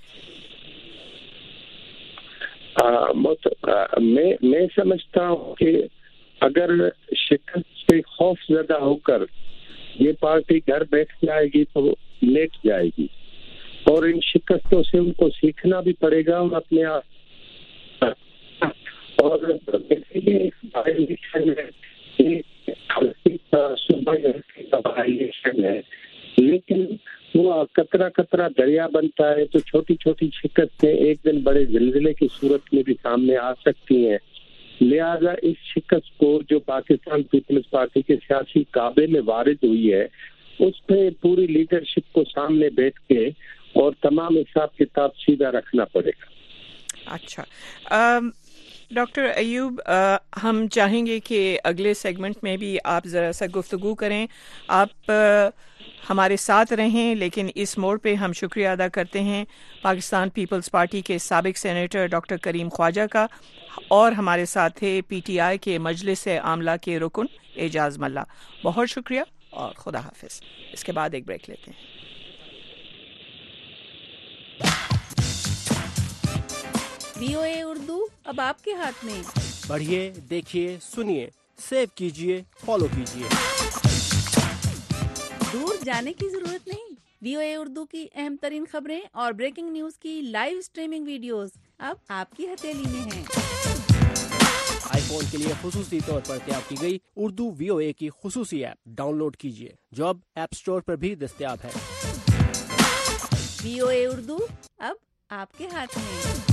میں میں سمجھتا ہوں کہ اگر شکست سے خوف زدہ ہو کر یہ پارٹی گھر بیٹھ جائے گی تو لیٹ جائے گی، اور ان شکستوں سے ان کو سیکھنا بھی پڑے گا اور اپنے آپ اور ہے. لیکن وہ کترا کترا دریا بنتا ہے، تو چھوٹی چھوٹی شکستیں ایک دن بڑے زلزلے کی صورت میں بھی سامنے آ سکتی ہیں. لہذا اس شکست کو جو پاکستان پیپلز پارٹی کے سیاسی کعبے میں وارد ہوئی ہے، اس پہ پوری لیڈرشپ کو سامنے بیٹھ کے اور تمام حساب کتاب سیدھا رکھنا پڑے گا. اچھا ڈاکٹر ایوب، ہم چاہیں گے کہ اگلے سیگمنٹ میں بھی آپ ذرا سا گفتگو کریں. آپ ہمارے ساتھ رہیں، لیکن اس موڑ پہ ہم شکریہ ادا کرتے ہیں پاکستان پیپلز پارٹی کے سابق سینیٹر ڈاکٹر کریم خواجہ کا، اور ہمارے ساتھ تھے پی ٹی آئی کے مجلس عاملہ کے رکن اعجاز ملا. بہت شکریہ اور خدا حافظ. اس کے بعد ایک بریک لیتے ہیں. وی او اے اردو اب آپ کے ہاتھ میں. پڑھیے، دیکھیے، سنیے، سیو کیجیے، فالو کیجیے. دور جانے کی ضرورت نہیں. وی او اے اردو کی اہم ترین خبریں اور بریکنگ نیوز کی لائیو سٹریمنگ ویڈیوز اب آپ کی ہتھیلی میں ہیں. آئی فون کے لیے خصوصی طور پر تیار کی گئی اردو وی او اے کی خصوصی ایپ ڈاؤن لوڈ کیجیے، جو اب ایپ سٹور پر بھی دستیاب ہے. وی او اے اردو اب آپ کے ہاتھ میں.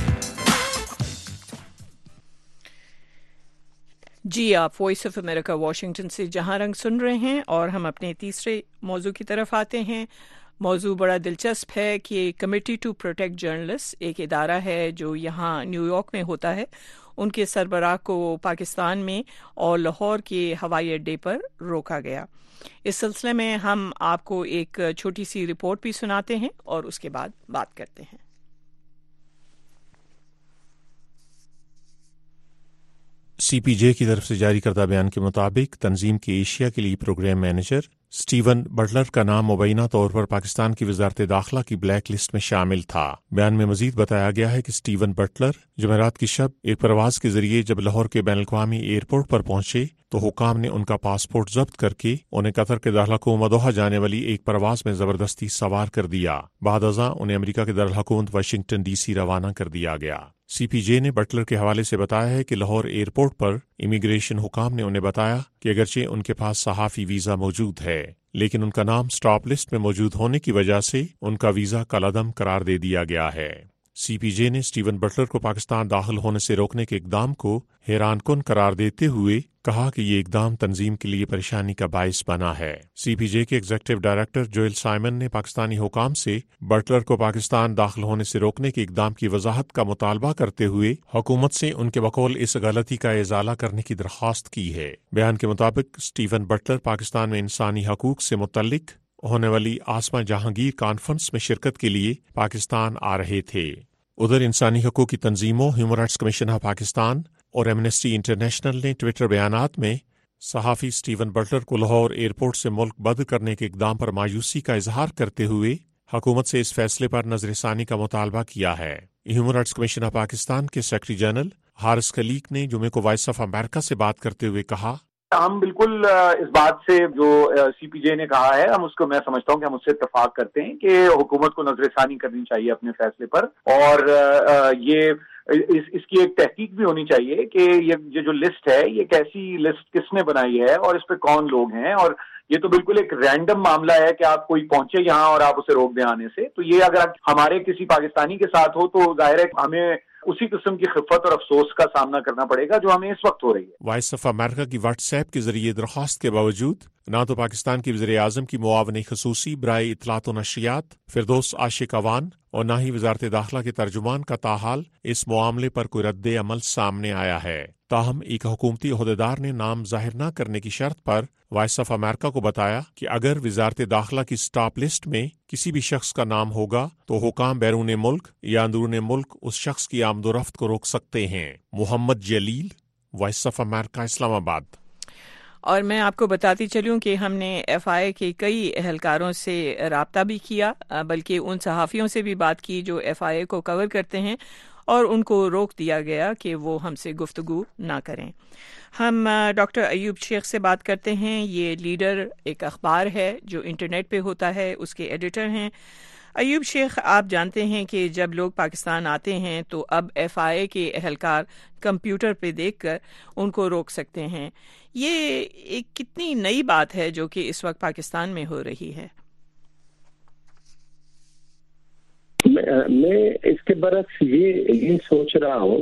جی، آپ وائس آف امریکہ واشنگٹن سے جہاں رنگ سن رہے ہیں، اور ہم اپنے تیسرے موضوع کی طرف آتے ہیں. موضوع بڑا دلچسپ ہے کہ کمیٹی ٹو پروٹیکٹ جرنلسٹ ایک ادارہ ہے جو یہاں نیو یارک میں ہوتا ہے. ان کے سربراہ کو پاکستان میں اور لاہور کے ہوائی اڈے پر روکا گیا. اس سلسلے میں ہم آپ کو ایک چھوٹی سی رپورٹ بھی سناتے ہیں اور اس کے بعد بات کرتے ہیں. سی پی جے کی طرف سے جاری کردہ بیان کے مطابق تنظیم کے ایشیا کے لیے پروگرام مینیجر سٹیون بٹلر کا نام مبینہ طور پر پاکستان کی وزارت داخلہ کی بلیک لسٹ میں شامل تھا. بیان میں مزید بتایا گیا ہے کہ سٹیون بٹلر جمعرات کی شب ایک پرواز کے ذریعے جب لاہور کے بین الاقوامی ایئرپورٹ پر پہنچے تو حکام نے ان کا پاسپورٹ ضبط کر کے انہیں قطر کے دارالحکومت دوحہ جانے والی ایک پرواز میں زبردستی سوار کر دیا. بعد ازاں انہیں امریکہ کے دارالحکومت واشنگٹن ڈی سی روانہ کر دیا گیا. سی پی جے نے بٹلر کے حوالے سے بتایا ہے کہ لاہور ایئرپورٹ پر امیگریشن حکام نے انہیں بتایا کہ اگرچہ ان کے پاس صحافی ویزا موجود ہے، لیکن ان کا نام سٹاپ لسٹ میں موجود ہونے کی وجہ سے ان کا ویزا کالعدم قرار دے دیا گیا ہے. سی پی جے نے سٹیون بٹلر کو پاکستان داخل ہونے سے روکنے کے اقدام کو حیران کن قرار دیتے ہوئے کہا کہ یہ اقدام تنظیم کے لیے پریشانی کا باعث بنا ہے. سی پی جے کے ایگزیکٹو ڈائریکٹر جوئل سائمن نے پاکستانی حکام سے بٹلر کو پاکستان داخل ہونے سے روکنے کے اقدام کی وضاحت کا مطالبہ کرتے ہوئے حکومت سے ان کے بقول اس غلطی کا ازالہ کرنے کی درخواست کی ہے. بیان کے مطابق سٹیون بٹلر پاکستان میں انسانی حقوق سے متعلق ہونے والی آسما جہانگیر کانفرنس میں شرکت کے لیے پاکستان آ رہے تھے. ادھر انسانی حقوق کی تنظیموں Human Rights Commission of Pakistan اور ایمنسٹی انٹرنیشنل نے ٹویٹر بیانات میں صحافی سٹیون بٹلر کو لاہور ایئرپورٹ سے ملک بدر کرنے کے اقدام پر مایوسی کا اظہار کرتے ہوئے हुकूमत से इस फैसले पर नजरसानी का मुतालबा किया है। Human Rights Commission of Pakistan के सेक्रेटरी जनरल हारिस खलीक ने जुमे को वॉइस ऑफ अमेरिका से बात करते हुए कहा, हम बिल्कुल इस बात से जो सीपीजे ने कहा है, हम उसको, मैं समझता हूँ कि हम उससे इत्तेफाक करते हैं कि हुकूमत को नजरसानी करनी चाहिए अपने फैसले पर, और ये इस, इसकी एक तहकीक भी होनी चाहिए कि ये, ये जो लिस्ट है ये कैसी लिस्ट किसने बनाई है और इस पे कौन लोग हैं। और ये तो बिल्कुल एक रैंडम मामला है कि आप कोई पहुंचे यहाँ और आप उसे रोक दें आने से। तो ये अगर हमारे किसी पाकिस्तानी के साथ हो तो जाहिर है हमें उसी किस्म की खिफ़त और अफसोस का सामना करना पड़ेगा जो हमें इस वक्त हो रही है। वॉइस ऑफ अमेरिका की व्हाट्सएप के जरिए दरख्वास्त के बावजूद ना तो पाकिस्तान की वज़ीर आज़म की मुआवनी खसूसी बराए इत्तलात व नशरियात फिरदौस आशिक अवान और ना ही वज़ारत दाखिला के तर्जुमान का ताहाल इस मामले पर कोई रद्द अमल सामने आया है। ताहम एक हुकूमती ओहदेदार ने नाम जाहिर न करने की शर्त पर वॉइस ऑफ अमेरिका को बताया कि अगर वज़ारत दाखिला की स्टॉप लिस्ट में किसी भी शख्स का नाम होगा तो हुकाम बैरून मुल्क या अंदरून मुल्क उस शख्स की आमदोरफ्त को रोक सकते हैं। Mohammad Jalil, Voice of America, Islamabad. और मैं आपको बताती चलूं कि हमने एफ आई ए के कई एहलकारों से राब्ता भी किया, बल्कि उन सहाफ़ियों से भी बात की जो एफ आई ए को कवर करते हैं, और उनको रोक दिया गया कि वो हमसे गुफ्तगू ना करें। हम डॉक्टर अयूब शेख से बात करते हैं। ये लीडर एक अखबार है जो इंटरनेट पे होता है, उसके एडिटर हैं। अयूब शेख, आप जानते हैं कि जब लोग पाकिस्तान आते हैं तो अब एफ आई ए के एहलकार कंप्यूटर पे देखकर उनको रोक सकते हैं। ये एक कितनी नई बात है जो कि इस वक्त पाकिस्तान में हो रही है? मैं, मैं इसके बरक्स ये ये सोच रहा हूँ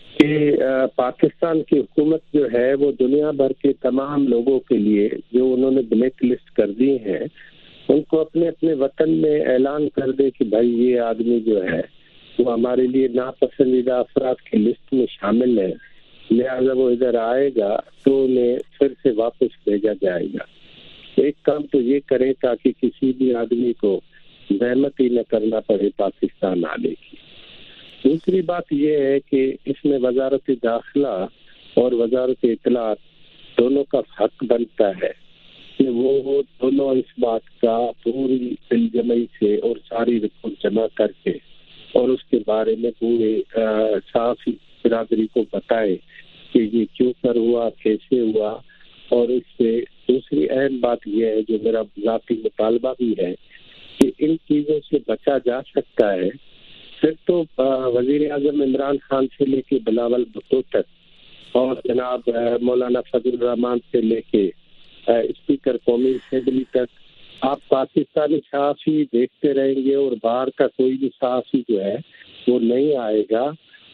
कि पाकिस्तान की हुकूमत जो है वो दुनिया भर के तमाम लोगों के लिए जो उन्होंने ब्लैक लिस्ट कर दी है, उनको अपने अपने वतन में ऐलान कर दे कि भाई ये आदमी जो है वो हमारे लिए नापसंदीदा अफराद की लिस्ट में शामिल है, लिहाजा वो इधर आएगा तो उन्हें फिर से वापस भेजा जाएगा। एक काम तो ये करें ताकि किसी भी आदमी को जहमत ही न करना पड़े पाकिस्तान आने की। दूसरी बात यह है कि इसमें वजारत दाखिला और वजारत इत्तलात दोनों का हक बनता है कि वो दोनों इस बात का पूरी दिलजमई से और सारी रिपोर्ट जमा करके और उसके बारे में पूरे साफ़ी बिरादरी को बताए कि ये क्यों कर हुआ, कैसे हुआ। और इससे दूसरी अहम बात यह है जो मेरा ज़ाती मुतालबा भी है कि इन चीज़ों से बचा जा सकता है फिर तो वज़ीर आज़म इमरान खान से लेके बिलावल भुट्टो तक और जनाब मौलाना फजल रहमान से लेके स्पीकर कौमी असेंबली तक आप पाकिस्तानी सहाफ़ी देखते रहेंगे और बाहर का कोई भी सहाफ़ी जो है वो नहीं आएगा।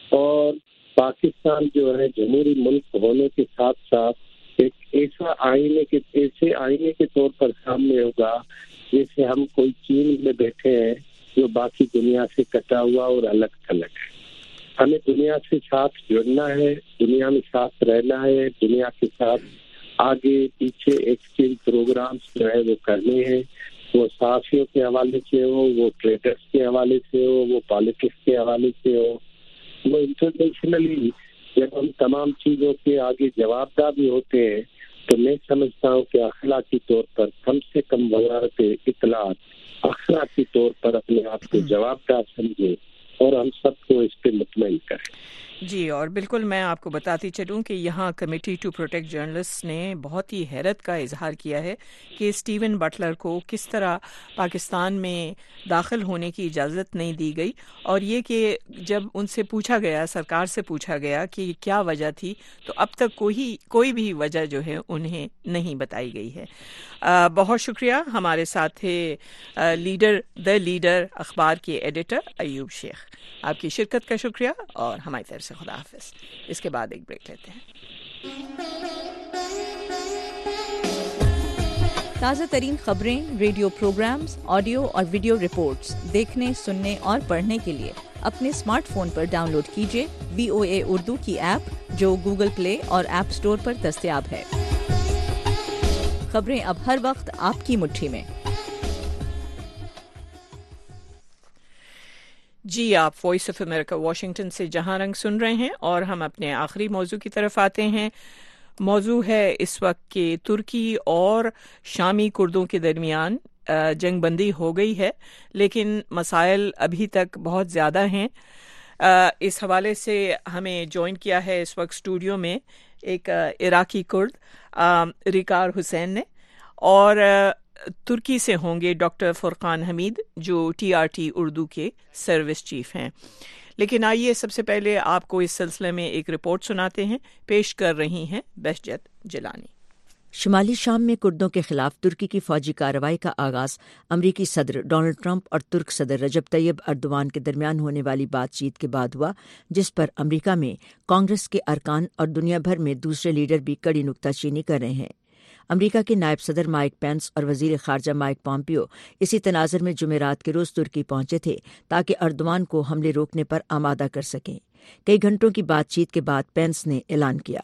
और पाकिस्तान जो है जमहूरी मुल्क होने के साथ साथ एक ऐसा आईने के ऐसे आईने के तौर पर सामने होगा जैसे हम कोई चीन में बैठे हैं जो बाकी दुनिया से कटा हुआ और अलग थलग है। हमें दुनिया से साथ जुड़ना है, दुनिया में साथ रहना है, दुनिया के साथ आगे पीछे एक्सचेंज प्रोग्राम्स जो है वो करने हैं। वो सहाफ़ियों के हवाले से हो, वो ट्रेडर्स के हवाले से हो, वो पॉलिटिक्स के हवाले से हो, वो इंटरनेशनली जब हम तमाम चीज़ों के आगे जवाबदार भी होते हैं तो मैं समझता हूँ कि अखलाकी तौर पर कम से कम वज़ारत इत्तलात अखलाकी तौर पर अपने आप को जवाबदार समझे और हम सबको इस पे मुतमईन करें। जी, और बिल्कुल मैं आपको बताती चलूं कि यहाँ कमेटी टू प्रोटेक्ट जर्नलिस्ट ने बहुत ही हैरत का इजहार किया है कि स्टीवन बटलर को किस तरह पाकिस्तान में दाखिल होने की इजाज़त नहीं दी गई, और ये कि जब उनसे पूछा गया, सरकार से पूछा गया कि क्या वजह थी, तो अब तक कोई कोई भी वजह जो है उन्हें नहीं बताई गई है। आ, बहुत शुक्रिया। हमारे साथ थे आ, लीडर द लीडर अखबार के एडिटर अयूब शेख। आपकी शिरकत का शुक्रिया और हमारी तरफ से खुदा हाफिज। इसके बाद एक ब्रेक लेते हैं। ताज़ा तरीन खबरें, रेडियो प्रोग्राम्स, ऑडियो और वीडियो रिपोर्ट्स देखने, सुनने और पढ़ने के लिए अपने स्मार्टफोन पर डाउनलोड कीजिए वी ओ ए उर्दू की ऐप जो गूगल प्ले और ऐप स्टोर पर दस्तयाब है। खबरें अब हर वक्त आपकी मुट्ठी में। जी, आप वॉइस ऑफ अमेरिका वाशिंगटन से जहां रंग सुन रहे हैं और हम अपने आखिरी मौजू की तरफ आते हैं। मौजू है इस वक्त के तुर्की और शामी कुर्दों के दरमियान جنگ بندی ہو گئی ہے لیکن مسائل ابھی تک بہت زیادہ ہیں. اس حوالے سے ہمیں جوائن کیا ہے اس وقت اسٹوڈیو میں ایک عراقی کرد ریکار حسین نے، اور ترکی سے ہوں گے ڈاکٹر فرقان حمید جو ٹی آر ٹی اردو کے سروس چیف ہیں. لیکن آئیے سب سے پہلے آپ کو اس سلسلے میں ایک رپورٹ سناتے ہیں. پیش کر رہی ہیں بہجت جیلانی. شمالی شام میں کردوں کے خلاف ترکی کی فوجی کارروائی کا آغاز امریکی صدر ڈونلڈ ٹرمپ اور ترک صدر رجب طیب اردوان کے درمیان ہونے والی بات چیت کے بعد ہوا، جس پر امریکہ میں کانگریس کے ارکان اور دنیا بھر میں دوسرے لیڈر بھی کڑی نکتہ چینی کر رہے ہیں. امریکہ کے نائب صدر مائک پینس اور وزیر خارجہ مائک پومپیو اسی تناظر میں جمعرات کے روز ترکی پہنچے تھے تاکہ اردوان کو حملے روکنے پر آمادہ کر سکیں. کئی گھنٹوں کی بات چیت کے بعد پینس نے اعلان کیا.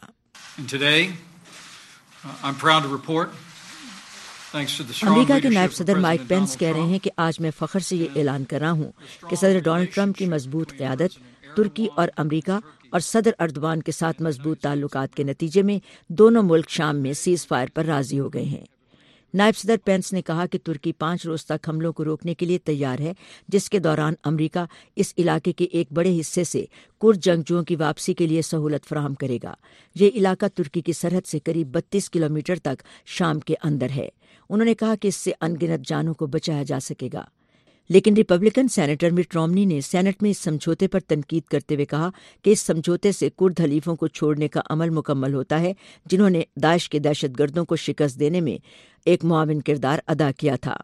امریکہ کے نائب صدر مائک پینس کہہ رہے ہیں کہ آج میں فخر سے یہ اعلان کر رہا ہوں کہ صدر ڈونلڈ ٹرمپ کی مضبوط قیادت، ترکی اور امریکہ اور صدر اردوان کے ساتھ مضبوط تعلقات کے نتیجے میں دونوں ملک شام میں سیز فائر پر راضی ہو گئے ہیں. نائب صدر پینس نے کہا کہ ترکی پانچ روز تک حملوں کو روکنے کے لیے تیار ہے، جس کے دوران امریکہ اس علاقے کے ایک بڑے حصے سے کرد جنگجوؤں کی واپسی کے لیے سہولت فراہم کرے گا. یہ علاقہ ترکی کی سرحد سے قریب بتیس کلومیٹر تک شام کے اندر ہے. انہوں نے کہا کہ اس سے ان گنت جانوں کو بچایا جا سکے گا. لیکن ریپبلکن سینیٹر مٹ رومنی نے سینٹ میں اس سمجھوتے پر تنقید کرتے ہوئے کہا کہ اس سمجھوتے سے کرد حلیفوں کو چھوڑنے کا عمل مکمل ہوتا ہے جنہوں نے داعش کے دہشت گردوں کو شکست دینے میں ایک معاون کردار ادا کیا تھا.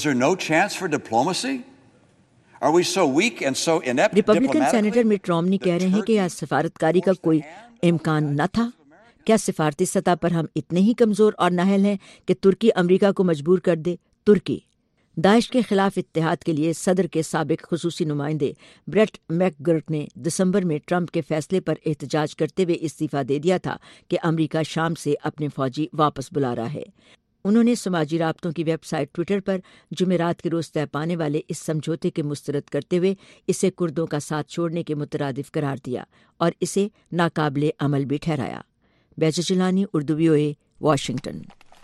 ریپبلکن سینیٹر مٹ رومنی کہہ رہے ہیں کہ آج سفارتکاری کا کوئی امکان نہ تھا. کیا سفارتی سطح پر ہم اتنے ہی کمزور اور نااہل ہیں کہ ترکی امریکہ کو مجبور کر دے؟ ترکی داعش کے خلاف اتحاد کے لیے صدر کے سابق خصوصی نمائندے بریٹ میک گرٹ نے دسمبر میں ٹرمپ کے فیصلے پر احتجاج کرتے ہوئے استعفیٰ دے دیا تھا کہ امریکہ شام سے اپنے فوجی واپس بلا رہا ہے. انہوں نے سماجی رابطوں کی ویب سائٹ ٹویٹر پر جمعرات کے روز طے پانے والے اس سمجھوتے کے مسترد کرتے ہوئے اسے کردوں کا ساتھ چھوڑنے کے مترادف قرار دیا اور اسے ناقابل عمل بھی ٹھہرایا. Bija Jilani, Urdu V O A, Washington.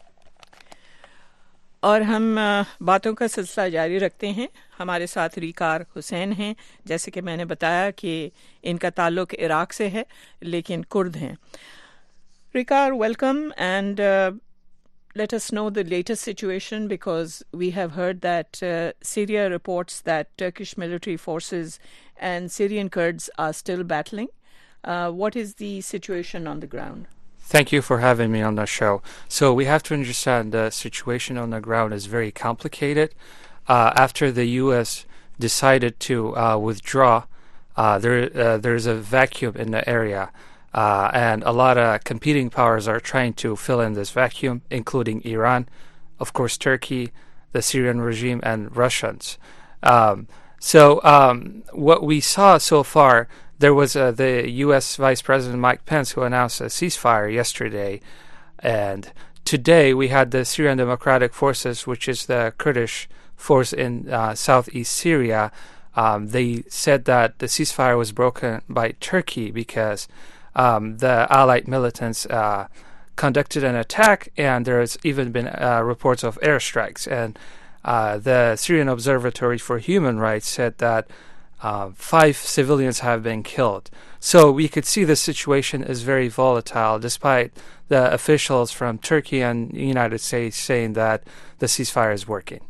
اور ہم باتوں کا سلسلہ جاری رکھتے ہیں. ہمارے ساتھ ریکار حسین ہیں. جیسے کہ میں نے بتایا کہ ان کا تعلق عراق سے ہے لیکن کرد ہیں. ریکار، welcome and let us know the latest situation because we have heard that uh, Syria reports that Turkish military forces and Syrian Kurds are still battling. Uh, what is the situation on the ground? Thank you for having me on the show. So we have to understand the situation on the ground is very complicated. Uh, after the U S decided to uh, withdraw, uh, there uh, there's a vacuum in the area, uh, and a lot of competing powers are trying to fill in this vacuum, including Iran, of course Turkey, the Syrian regime, and Russians. Um, so um, what we saw so far, there was uh, the U S Vice President Mike Pence who announced a ceasefire yesterday, and today we had the Syrian Democratic Forces, which is the Kurdish force in uh, southeast Syria. Um, they said that the ceasefire was broken by Turkey because um, the allied militants uh, conducted an attack, and there has even been uh, reports of airstrikes. And uh, the Syrian Observatory for Human Rights said that Uh, five civilians have been killed. So we could see the situation is very volatile, despite the officials from Turkey and the United States saying that the ceasefire is working.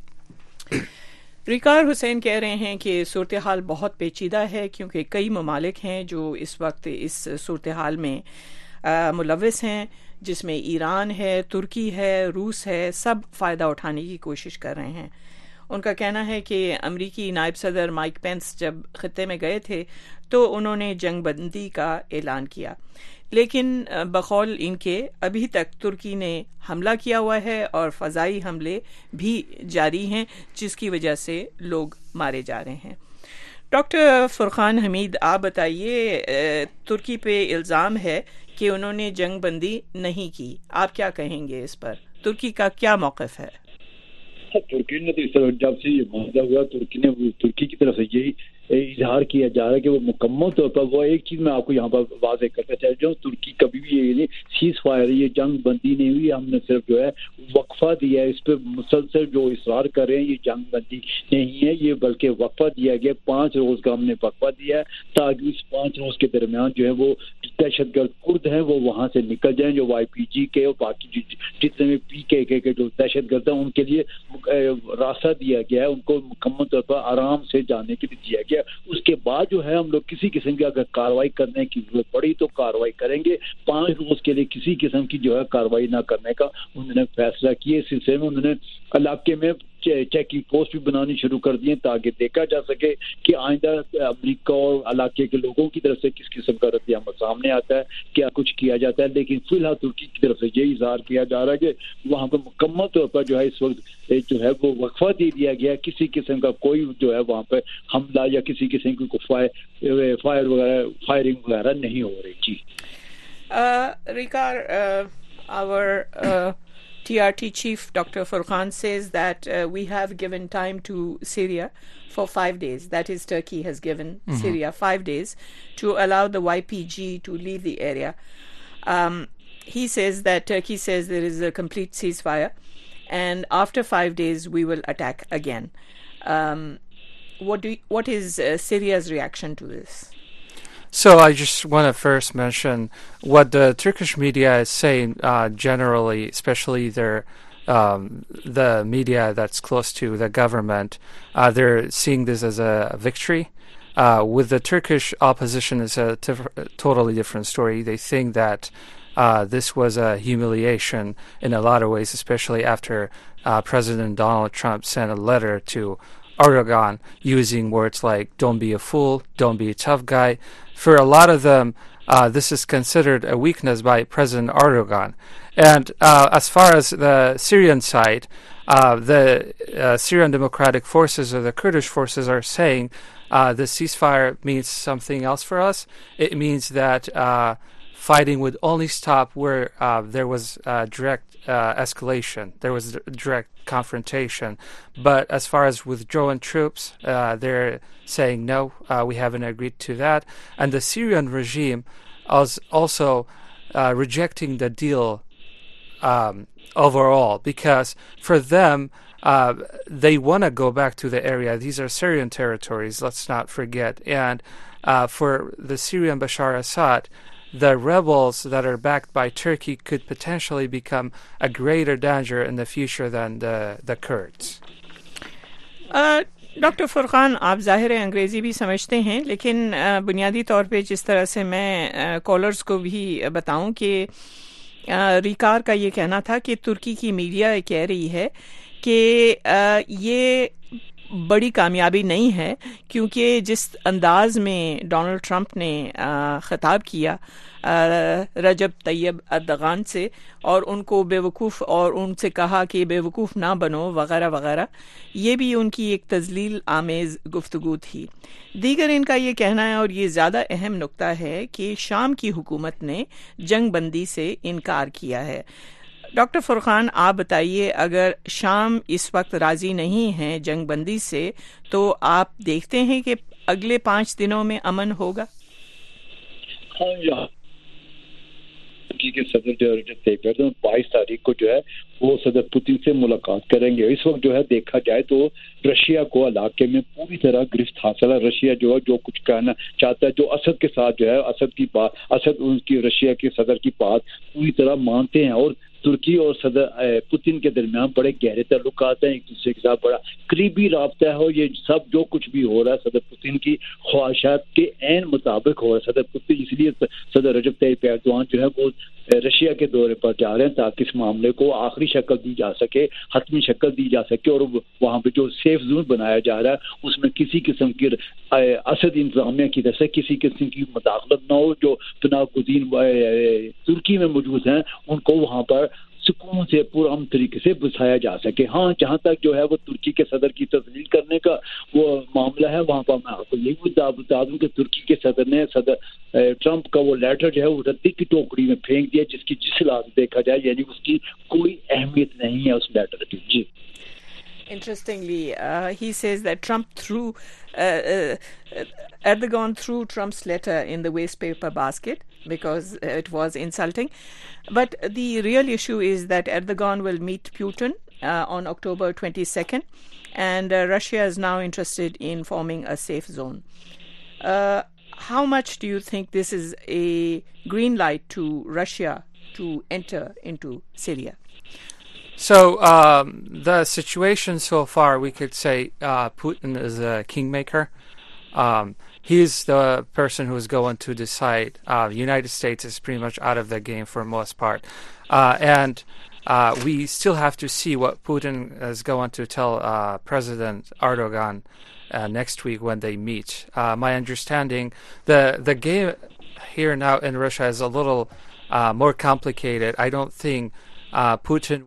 ریکار حسین کہہ رہے ہیں کہ صورتحال بہت پیچیدہ ہے کیونکہ کئی ممالک ہیں جو اس وقت اس صورتحال میں ملوث ہیں، جس میں ایران ہے، ترکی ہے، روس ہے، سب فائدہ اٹھانے کی کوشش کر رہے ہیں. ان کا کہنا ہے کہ امریکی نائب صدر مائک پینس جب خطے میں گئے تھے تو انہوں نے جنگ بندی کا اعلان کیا، لیکن بقول ان کے ابھی تک ترکی نے حملہ کیا ہوا ہے اور فضائی حملے بھی جاری ہیں، جس کی وجہ سے لوگ مارے جا رہے ہیں. ڈاکٹر فرقان حمید، آپ بتائیے، ترکی پہ الزام ہے کہ انہوں نے جنگ بندی نہیں کی، آپ کیا کہیں گے اس پر؟ ترکی کا کیا موقف ہے؟ ترکی نے تو اس طرح جب سے یہ معاہدہ ہوا ترکی نے ترکی کی طرف سے یہی اظہار کیا جا رہا ہے کہ وہ مکمل طور پر وہ ایک چیز میں آپ کو یہاں پر واضح کرنا چاہتا ہوں، ترکی کبھی بھی یہ سیز فائر یہ جنگ بندی نہیں ہوئی، ہم نے صرف جو ہے وقفہ دیا ہے، اس پہ مسلسل جو اصرار کر رہے ہیں یہ جنگ بندی نہیں ہے یہ، بلکہ وقفہ دیا گیا، پانچ روز کا ہم نے وقفہ دیا ہے تاکہ اس پانچ روز کے درمیان جو ہے وہ دہشت گرد کرد ہیں وہ وہاں سے نکل جائیں، جو وائی پی جی کے اور باقی جتنے بھی پی کے کے جو دہشت گرد ہیں ان کے لیے راستہ دیا گیا ہے، ان کو مکمل طور پر آرام سے جانے کے لیے دیا گیا۔ اس کے بعد جو ہے ہم لوگ کسی قسم کی اگر کارروائی کرنے کی ضرورت پڑی تو کارروائی کریں گے، پانچ روز کے لیے کسی قسم کی جو ہے کارروائی نہ کرنے کا انہوں نے فیصلہ کیا۔ اس سلسلے میں انہوں نے علاقے میں چیکنگ پوسٹ بھی بنانی شروع کر دی ہیں تاکہ دیکھا جا سکے کہ آئندہ امریکہ اور علاقے کے لوگوں کی طرف سے کس قسم کا رد عمل سامنے آتا ہے، کیا کچھ کیا جاتا ہے۔ لیکن فی الحال ترکی کی طرف سے یہ اظہار کیا جا رہا ہے کہ وہاں پہ مکمل طور پر جو ہے اس وقت جو ہے وہ وقفہ دے دیا گیا، کسی قسم کا کوئی جو ہے وہاں پہ حملہ یا کسی قسم کی فائر فائر وغیرہ فائرنگ وغیرہ نہیں ہو رہی۔ جی ریکار our T R T chief Doctor Furqan says that uh, we have given time to Syria for five days. That is, Turkey has given mm-hmm. Syria five days to allow the Y P G to leave the area. Um, he says that Turkey says there is a complete ceasefire, and after five days we will attack again. Um, what do you, what is uh, Syria's reaction to this? So I just want to first mention what the Turkish media is saying uh, generally, especially their um, the media that's close to the government. Uh, they're seeing this as a victory. Uh, with the Turkish opposition, it's a tif- totally different story. They think that uh, this was a humiliation in a lot of ways, especially after uh, President Donald Trump sent a letter to Erdogan using words like "don't be a fool," "don't be a tough guy." For a lot of them, uh, this is considered a weakness by President Erdogan. And uh, as far as the Syrian side, uh, the uh, Syrian Democratic Forces or the Kurdish forces are saying uh, the ceasefire means something else for us. It means that uh, fighting would only stop where uh, there was uh, direct uh, escalation, there was direct confrontation. But as far as withdrawing troops, uh, they're saying no, uh, we haven't agreed to that. And the Syrian regime is also uh, rejecting the deal um, overall, because for them, uh, they want to go back to the area. These are Syrian territories, let's not forget. And uh, for the Syrian Bashar Assad, the rebels that are backed by Turkey could potentially become a greater danger in the future than the, the Kurds. Doctor Furqan, آپ ظاہر ہے انگریزی بھی سمجھتے ہیں، لیکن بنیادی طور پہ جس طرح سے میں کالرز کو بھی بتاؤں کہ ریکار کا یہ کہنا تھا کہ ترکی کی میڈیا کہہ رہی ہے کہ یہ بڑی کامیابی نہیں ہے، کیونکہ جس انداز میں ڈونلڈ ٹرمپ نے خطاب کیا رجب طیب اردغان سے اور ان کو بے وقوف اور ان سے کہا کہ بے وقوف نہ بنو وغیرہ وغیرہ، یہ بھی ان کی ایک تذلیل آمیز گفتگو تھی۔ دیگر ان کا یہ کہنا ہے، اور یہ زیادہ اہم نکتہ ہے، کہ شام کی حکومت نے جنگ بندی سے انکار کیا ہے۔ ڈاکٹر فرقان، آپ بتائیے، اگر شام اس وقت راضی نہیں ہیں جنگ بندی سے، تو آپ دیکھتے ہیں کہ اگلے پانچ دنوں میں امن ہوگا؟ ہاں، کے صدر جو رجب طیب ایردوان بائیس تاریخ کو جو ہے وہ صدر پوتین سے ملاقات کریں گے۔ اس وقت جو ہے دیکھا جائے تو رشیا کو علاقے میں پوری طرح گرفت حاصل ہے۔ رشیا جو ہے جو کچھ کہنا چاہتا ہے، جو اسد کے ساتھ جو ہے اسد کی بات اسد ان کی رشیا کے صدر کی بات پوری طرح مانتے ہیں، اور ترکی اور صدر پوتین کے درمیان بڑے گہرے تعلقات ہیں، ایک دوسرے کے ساتھ بڑا قریبی رابطہ ہے، اور یہ سب جو کچھ بھی ہو رہا ہے صدر پوتین کی خواہشات کے عین مطابق ہو رہا ہے۔ صدر پوتین اس لیے صدر رجب طیب ایردوان جو ہے وہ رشیا کے دورے پر جا رہے ہیں تاکہ اس معاملے کو آخری شکل دی جا سکے، حتمی شکل دی جا سکے، اور وہاں پہ جو سیف زون بنایا جا رہا ہے اس میں کسی قسم کی اسد انتظامیہ کی طرف سے کسی قسم کی مداخلت نہ ہو۔ جو پناہ گزین ترکی میں موجود ہیں ان کو وہاں پر سکون سے پرامن طریقے سے بسایا جا سکے۔ ہاں، جہاں تک جو ہے وہ ترکی کے صدر کی تذلیل کرنے کا وہ معاملہ ہے، وہاں پر میں آپ کو یہی بتا دوں کہ ترکی کے صدر نے صدر ٹرمپ کا وہ لیٹر جو ہے وہ ردی کی ٹوکری میں پھینک دیا، جس کی جس لحاظ دیکھا جائے یعنی اس کی کوئی اہمیت نہیں ہے اس لیٹر کی۔ جی Interestingly, uh, he says that Trump threw, uh, uh, Erdogan threw Trump's letter in the waste paper basket because it was insulting. But the real issue is that Erdogan will meet Putin uh, on October twenty-second, and uh, Russia is now interested in forming a safe zone. Uh, how much do you think this is a green light to Russia to enter into Syria? So um, the situation so far, we could say uh, Putin is a kingmaker. Um, he's the person who's going to decide. Uh, the United States is pretty much out of the game for the most part. Uh, and uh, we still have to see what Putin is going to tell uh, President Erdogan uh, next week when they meet. Uh, my understanding, the, the game here now in Russia is a little uh, more complicated. I don't think uh, Putin...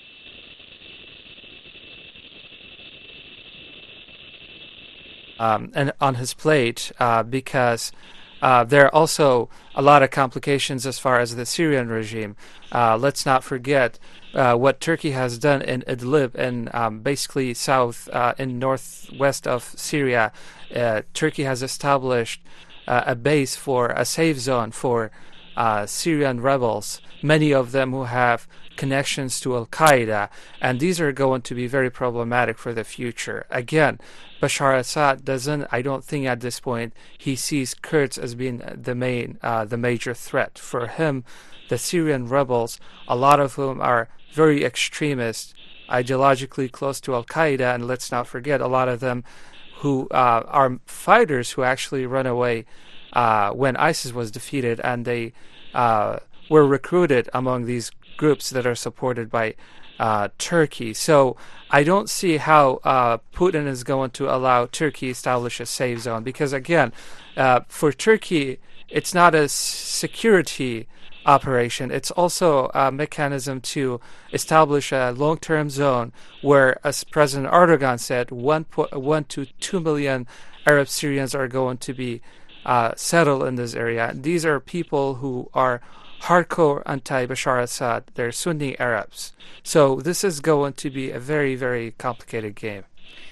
Um, and on his plate uh, because uh, there are also a lot of complications as far as the Syrian regime. Uh, let's not forget uh, what Turkey has done in Idlib and um, basically south uh, in northwest of Syria. Uh, Turkey has established uh, a base for a safe zone for uh, Syrian rebels, many of them who have connections to Al-Qaeda, and these are going to be very problematic for the future. Again, Bashar Assad doesn't, I don't think at this point, he sees Kurds as being the main, uh, the major threat. For him, the Syrian rebels, a lot of whom are very extremist, ideologically close to Al-Qaeda, and let's not forget, a lot of them who uh, are fighters who actually run away uh, when ISIS was defeated, and they uh, were recruited among these groups that are supported by uh, Turkey. So I don't see how uh, Putin is going to allow Turkey establish a safe zone because, again, uh, for Turkey, it's not a security operation. It's also a mechanism to establish a long-term zone where, as President Erdogan said, one, po- one to two million Arab Syrians are going to be uh, settled in this area. These are people who are hardcore anti-Bashar Assad. They're Sunni Arabs. So this is going to be a very, very complicated game.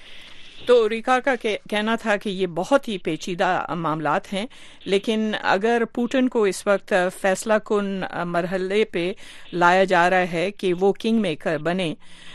तो रिका का कहना था कि ये बहुत ही पेचीदा मामलात हैं, लेकिन अगर पुतिन को इस वक्त फैसला कुन मरहले पे लाया जा रहा है कि वो किंग मेकर बने,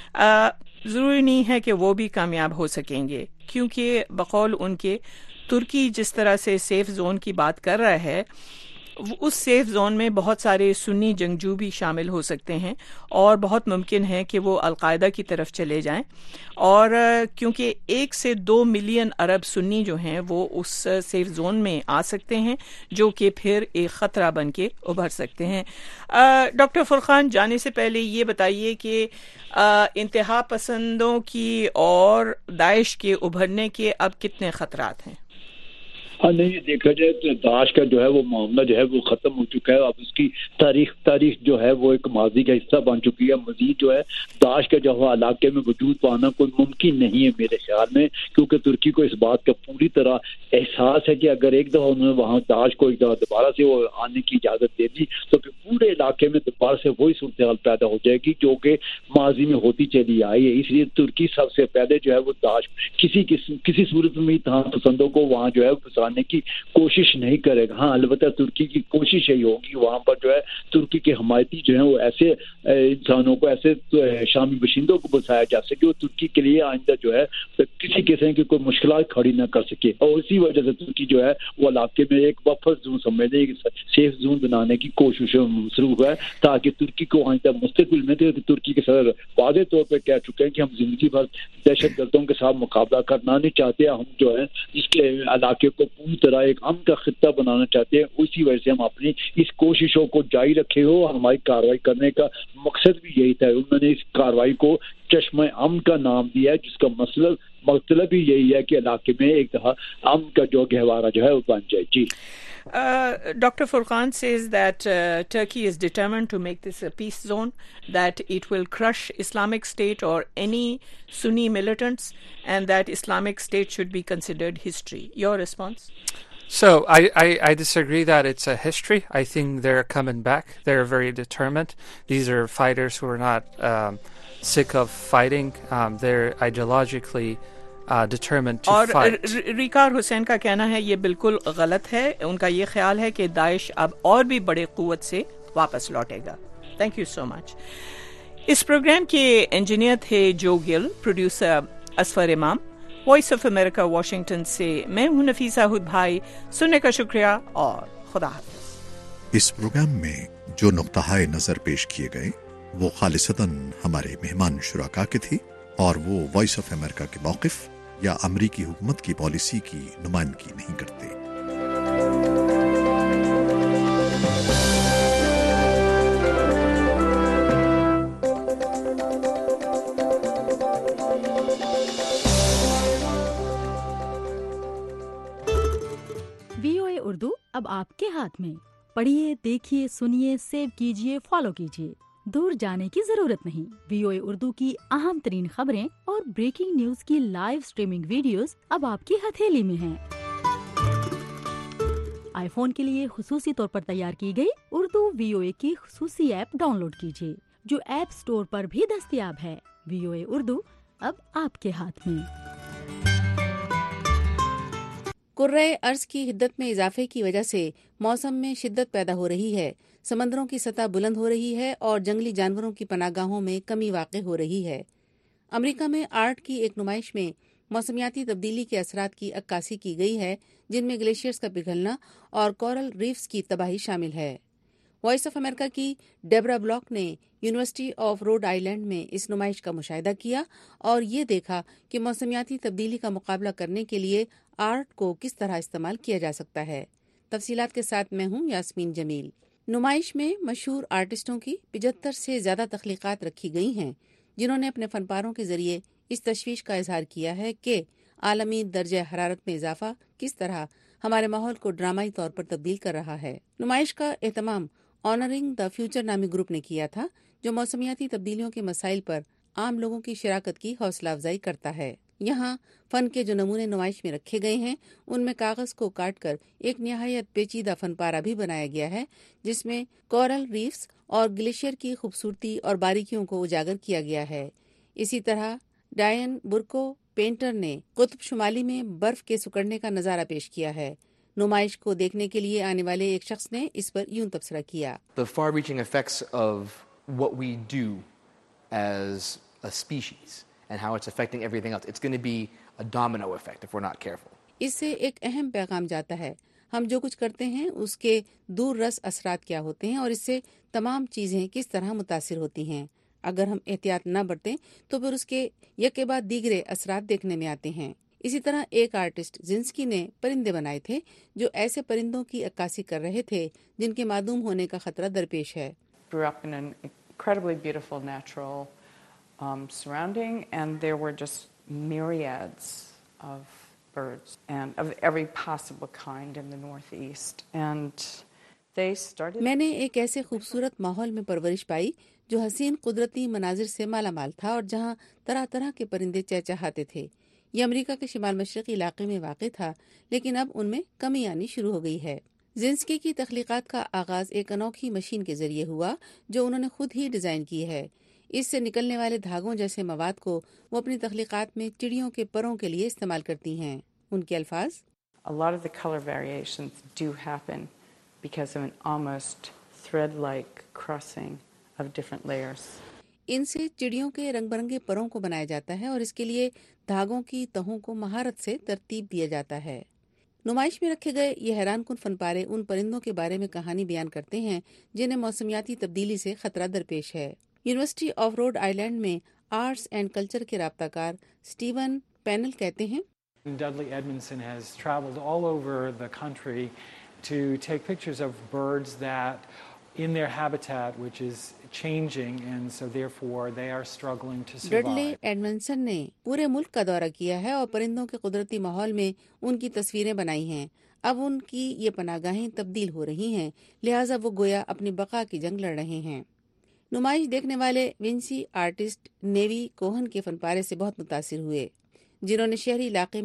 ज़रूरी नहीं है कि वो भी कामयाब हो सकेंगे, क्योंकि बकौल उनके तुर्की जिस तरह से सेफ जोन की बात कर रहा है, उस सेफ जोन में बहुत सारे सुन्नी जंगजू भी शामिल हो सकते हैं और बहुत मुमकिन है कि वो अलकायदा की तरफ चले जाएं, और क्योंकि एक से दो मिलियन अरब सुन्नी जो हैं वो उस सेफ जोन में आ सकते हैं, जो कि फिर एक ख़तरा बन के उभर सकते हैं. डॉक्टर फुरकान, जाने से पहले ये बताइए कि इंतहा पसंदों की और दाइश के उभरने के अब कितने ख़तरात हैं? हाँ नहीं, ये देखा जाए तो दाश का जो है वो मामला जो है वो खत्म हो चुका है. अब उसकी तारीख तारीख जो है वो एक माजी का हिस्सा बन चुकी है. मजीद जो है दाश का जो है इलाके में वजूद पाना कोई मुमकिन नहीं है मेरे ख्याल में, क्योंकि तुर्की को इस बात का पूरी तरह एहसास है कि अगर एक दफ़ा उन्होंने वहाँ दाश को एक दफ़ा दोबारा से वो आने की इजाज़त दे दी तो फिर पूरे इलाके में दोबारा से वही सूरत हाल पैदा हो जाएगी जो कि माजी में होती चली आई है. इसलिए तुर्की सबसे पहले जो है वो दाश किसी किसी किसी सूरत में तहाँ पसंदों को वहाँ जो है फंसाने की कोशिश नहीं करेगा. हाँ, अलबत्ता तुर्की की कोशिश यही होगी वहाँ पर जो है तुर्की के हमायती जो है वो ऐसे इंसानों को, ऐसे शामी बशिंदों को बसाया जा सके वो तुर्की के लिए आइंदा जो है किसी किस्म की कोई मुश्किलात खड़ी ना कर सके. और इसी वजह से तुर्की जो है वो इलाके में एक बफर जोन समझ लें, सेफ जोन बनाने की कोशिश शुरू है ताकि तुर्की को आइंदा मुस्तकबिल में दे. तुर्की के सदर वादे तौर पर कह चुके हैं कि हम जिंदगी भर दहशत गर्दों के साथ मुकाबला करना नहीं चाहते, हम जो है इसके इलाके को पूरी तरह एक अमन का खित्ता बनाना चाहते हैं. उसी वजह से हम अपनी इस कोशिशों को जारी रखे हो. हमारी कार्रवाई करने का मकसद भी यही था. उन्होंने इस कार्रवाई को चश्मा अमन का नाम दिया है, जिसका मतलब मतलब ही यही है कि इलाके में एक दफा अमन का जो गहवारा जो है वो बन जाए. जी. Uh, Doctor Furqan says that uh, Turkey is determined to make this a peace zone, that it will crush Islamic State or any Sunni militants, and that Islamic State should be considered history. Your response? So I, I, I disagree that it's a history. I think they're coming back. They're very determined. These are fighters who are not um, sick of fighting. Um, they're ideologically uh, determined to اور fight. ریکار حسین کا کہنا ہے یہ بالکل غلط ہے. ان کا یہ خیال ہے کہ داعش اب اور بھی بڑے قوت سے واپس لوٹے گا. Thank you so much. اس پروگرام کے انجینئر تھے جو گل, پروڈیوسر اسفر امام. وائس آف امریکہ واشنگٹن سے میں ہوں نفیسہ ہود بھائی. سننے کا شکریہ اور خدا حافظ. اس پروگرام میں جو نقطہ نظر پیش کیے گئے وہ خالصتاً ہمارے مہمان شرکا کے تھی اور وہ وائس آف امریکہ کے موقف یا امریکی حکومت کی پالیسی کی نمائندگی نہیں کرتے. وی او اے اردو اب آپ کے ہاتھ میں. پڑھیے, دیکھیے, سنیے, سیو کیجیے, فالو کیجیے. دور جانے کی ضرورت نہیں. وی او اے اردو کی اہم ترین خبریں اور بریکنگ نیوز کی لائیو سٹریمنگ ویڈیوز اب آپ کی ہتھیلی میں ہیں. آئی فون کے لیے خصوصی طور پر تیار کی گئی اردو وی او اے کی خصوصی ایپ ڈاؤن لوڈ کیجیے جو ایپ سٹور پر بھی دستیاب ہے. وی او اے اردو اب آپ کے ہاتھ میں. کرۂ ارض کی حدت میں اضافے کی وجہ سے موسم میں شدت پیدا ہو رہی ہے. سمندروں کی سطح بلند ہو رہی ہے اور جنگلی جانوروں کی پناہ گاہوں میں کمی واقع ہو رہی ہے. امریکہ میں آرٹ کی ایک نمائش میں موسمیاتی تبدیلی کے اثرات کی عکاسی کی گئی ہے جن میں گلیشیئرز کا پگھلنا اور کورل ریفز کی تباہی شامل ہے. وائس آف امریکہ کی ڈیبرا بلاک نے University of Rhode Island میں اس نمائش کا مشاہدہ کیا اور یہ دیکھا کہ موسمیاتی تبدیلی کا مقابلہ کرنے کے لیے آرٹ کو کس طرح استعمال کیا جا سکتا ہے. تفصیلات کے ساتھ میں ہوں یاسمین جمیل. نمائش میں مشہور آرٹسٹوں کی پچہتر سے زیادہ تخلیقات رکھی گئی ہیں جنہوں نے اپنے فنپاروں کے ذریعے اس تشویش کا اظہار کیا ہے کہ عالمی درجہ حرارت میں اضافہ کس طرح ہمارے ماحول کو ڈرامائی طور پر تبدیل کر رہا ہے. نمائش کا اہتمام آنرنگ دا فیوچر نامی گروپ نے کیا تھا جو موسمیاتی تبدیلیوں کے مسائل پر عام لوگوں کی شراکت کی حوصلہ افزائی کرتا ہے. یہاں فن کے جو نمونے نمائش میں رکھے گئے ہیں ان میں کاغذ کو کاٹ کر ایک نہایت پیچیدہ فن پارہ بھی بنایا گیا ہے جس میں کورل ریفز اور گلیشیئر کی خوبصورتی اور باریکیوں کو اجاگر کیا گیا ہے. اسی طرح ڈائن برکو پینٹر نے قطب شمالی میں برف کے سکڑنے کا نظارہ پیش کیا ہے. نمائش کو دیکھنے کے لیے آنے والے ایک شخص نے اس پر یوں تبصرہ کیا. The far-reaching effects of what we do as a species and how it's affecting everything else. It's going to be a domino effect if we're not careful. اس سے ایک اہم پیغام جاتا ہے. ہم جو کچھ کرتے ہیں اس کے دور رس اثرات کیا ہوتے ہیں اور اس سے تمام چیزیں کس طرح متاثر ہوتی ہیں. اگر ہم احتیاط نہ برتیں تو پھر اس کے یکے بعد دیگرے اثرات دیکھنے میں آتے ہیں. اسی طرح ایک آرٹسٹ زنسکی نے پرندے بنائے تھے جو ایسے پرندوں کی عکاسی کر رہے تھے جن کے معدوم ہونے کا خطرہ درپیش ہے. Grew up in an incredibly beautiful natural um, surrounding, and there were just myriads of birds and of every possible kind in the northeast. And they started. میں نے ایک ایسے خوبصورت ماحول میں پرورش پائی جو حسین قدرتی مناظر سے مالا مال تھا اور جہاں طرح طرح کے پرندے چہچہاتے تھے. یہ امریکہ کے شمال مشرقی علاقے میں واقع تھا لیکن اب ان میں کمی آنی شروع ہو گئی ہے. زنسکی کی تخلیقات کا آغاز ایک انوکھی مشین کے ذریعے ہوا جو انہوں نے خود ہی ڈیزائن کی ہے. اس سے نکلنے والے دھاگوں جیسے مواد کو وہ اپنی تخلیقات میں چڑیوں کے پروں کے لیے استعمال کرتی ہیں. ان کے الفاظ: A lot of the color variations do happen because of an almost thread-like crossing of different layers. ان سے چڑیوں کے رنگ برنگے پروں کو بنایا جاتا ہے اور اس کے لیے دھاگوں کی تہوں کو مہارت سے ترتیب دیا جاتا ہے. نمائش میں رکھے گئے یہ حیران کن فن پارے ان پرندوں کے بارے میں کہانی بیان کرتے ہیں جنہیں موسمیاتی تبدیلی سے خطرہ درپیش ہے. University of Rhode Island میں آرٹس اینڈ کلچر کے رابطہ کار اسٹیون پینل کہتے ہیں: Dudley Edmondson has traveled all over the country to take pictures of birds that in their habitat which is changing and so therefore they are struggling to survive. ڈڈلے ایڈمنسن نے پورے ملک کا دورہ کیا ہے اور پرندوں کے قدرتی ماحول میں ان کی تصویریں بنائی ہیں. اب ان کی یہ پناہ گاہیں تبدیل ہو رہی ہیں لہٰذا وہ گویا اپنی بقا کی جنگ لڑ رہے ہیں. نمائش دیکھنے والے ونسی آرٹسٹ نیوی کوہن کے فن پارے سے بہت متاثر ہوئے جنہوں نے شہری علاقے میں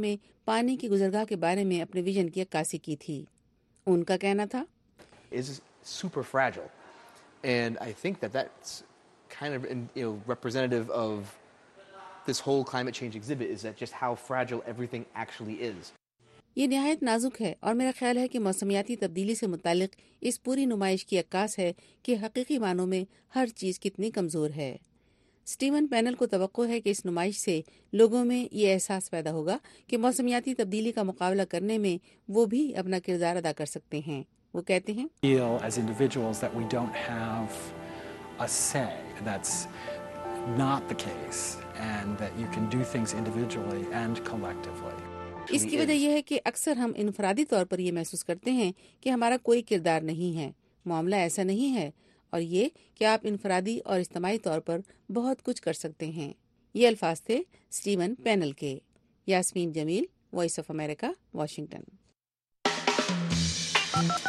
پانی کی گزرگاہ کے بارے میں اپنے ویژن کی عکاسی کی تھی. ان کا کہنا تھا is super fragile, and I think that that's kind of, you know, representative of this whole climate change exhibit, is that just how fragile everything actually is. یہ نہایت نازک ہے اور میرا خیال ہے کہ موسمیاتی تبدیلی سے متعلق اس پوری نمائش کی عکاس ہے کہ حقیقی معنوں میں ہر چیز کتنی کمزور ہے. اسٹیون پینل کو توقع ہے کہ اس نمائش سے لوگوں میں یہ احساس پیدا ہوگا کہ موسمیاتی تبدیلی کا مقابلہ کرنے میں وہ بھی اپنا کردار ادا کر سکتے ہیں. وہ کہتے ہیں feel as individuals that we don't have a say. That's not the case, and that you can do things individually and collectively. اس کی وجہ یہ ہے کہ اکثر ہم انفرادی طور پر یہ محسوس کرتے ہیں کہ ہمارا کوئی کردار نہیں ہے. معاملہ ایسا نہیں ہے، اور یہ کہ آپ انفرادی اور اجتماعی طور پر بہت کچھ کر سکتے ہیں. یہ الفاظ تھے اسٹیون پینل کے. Yasmeen Jamil, Voice of America, Washington.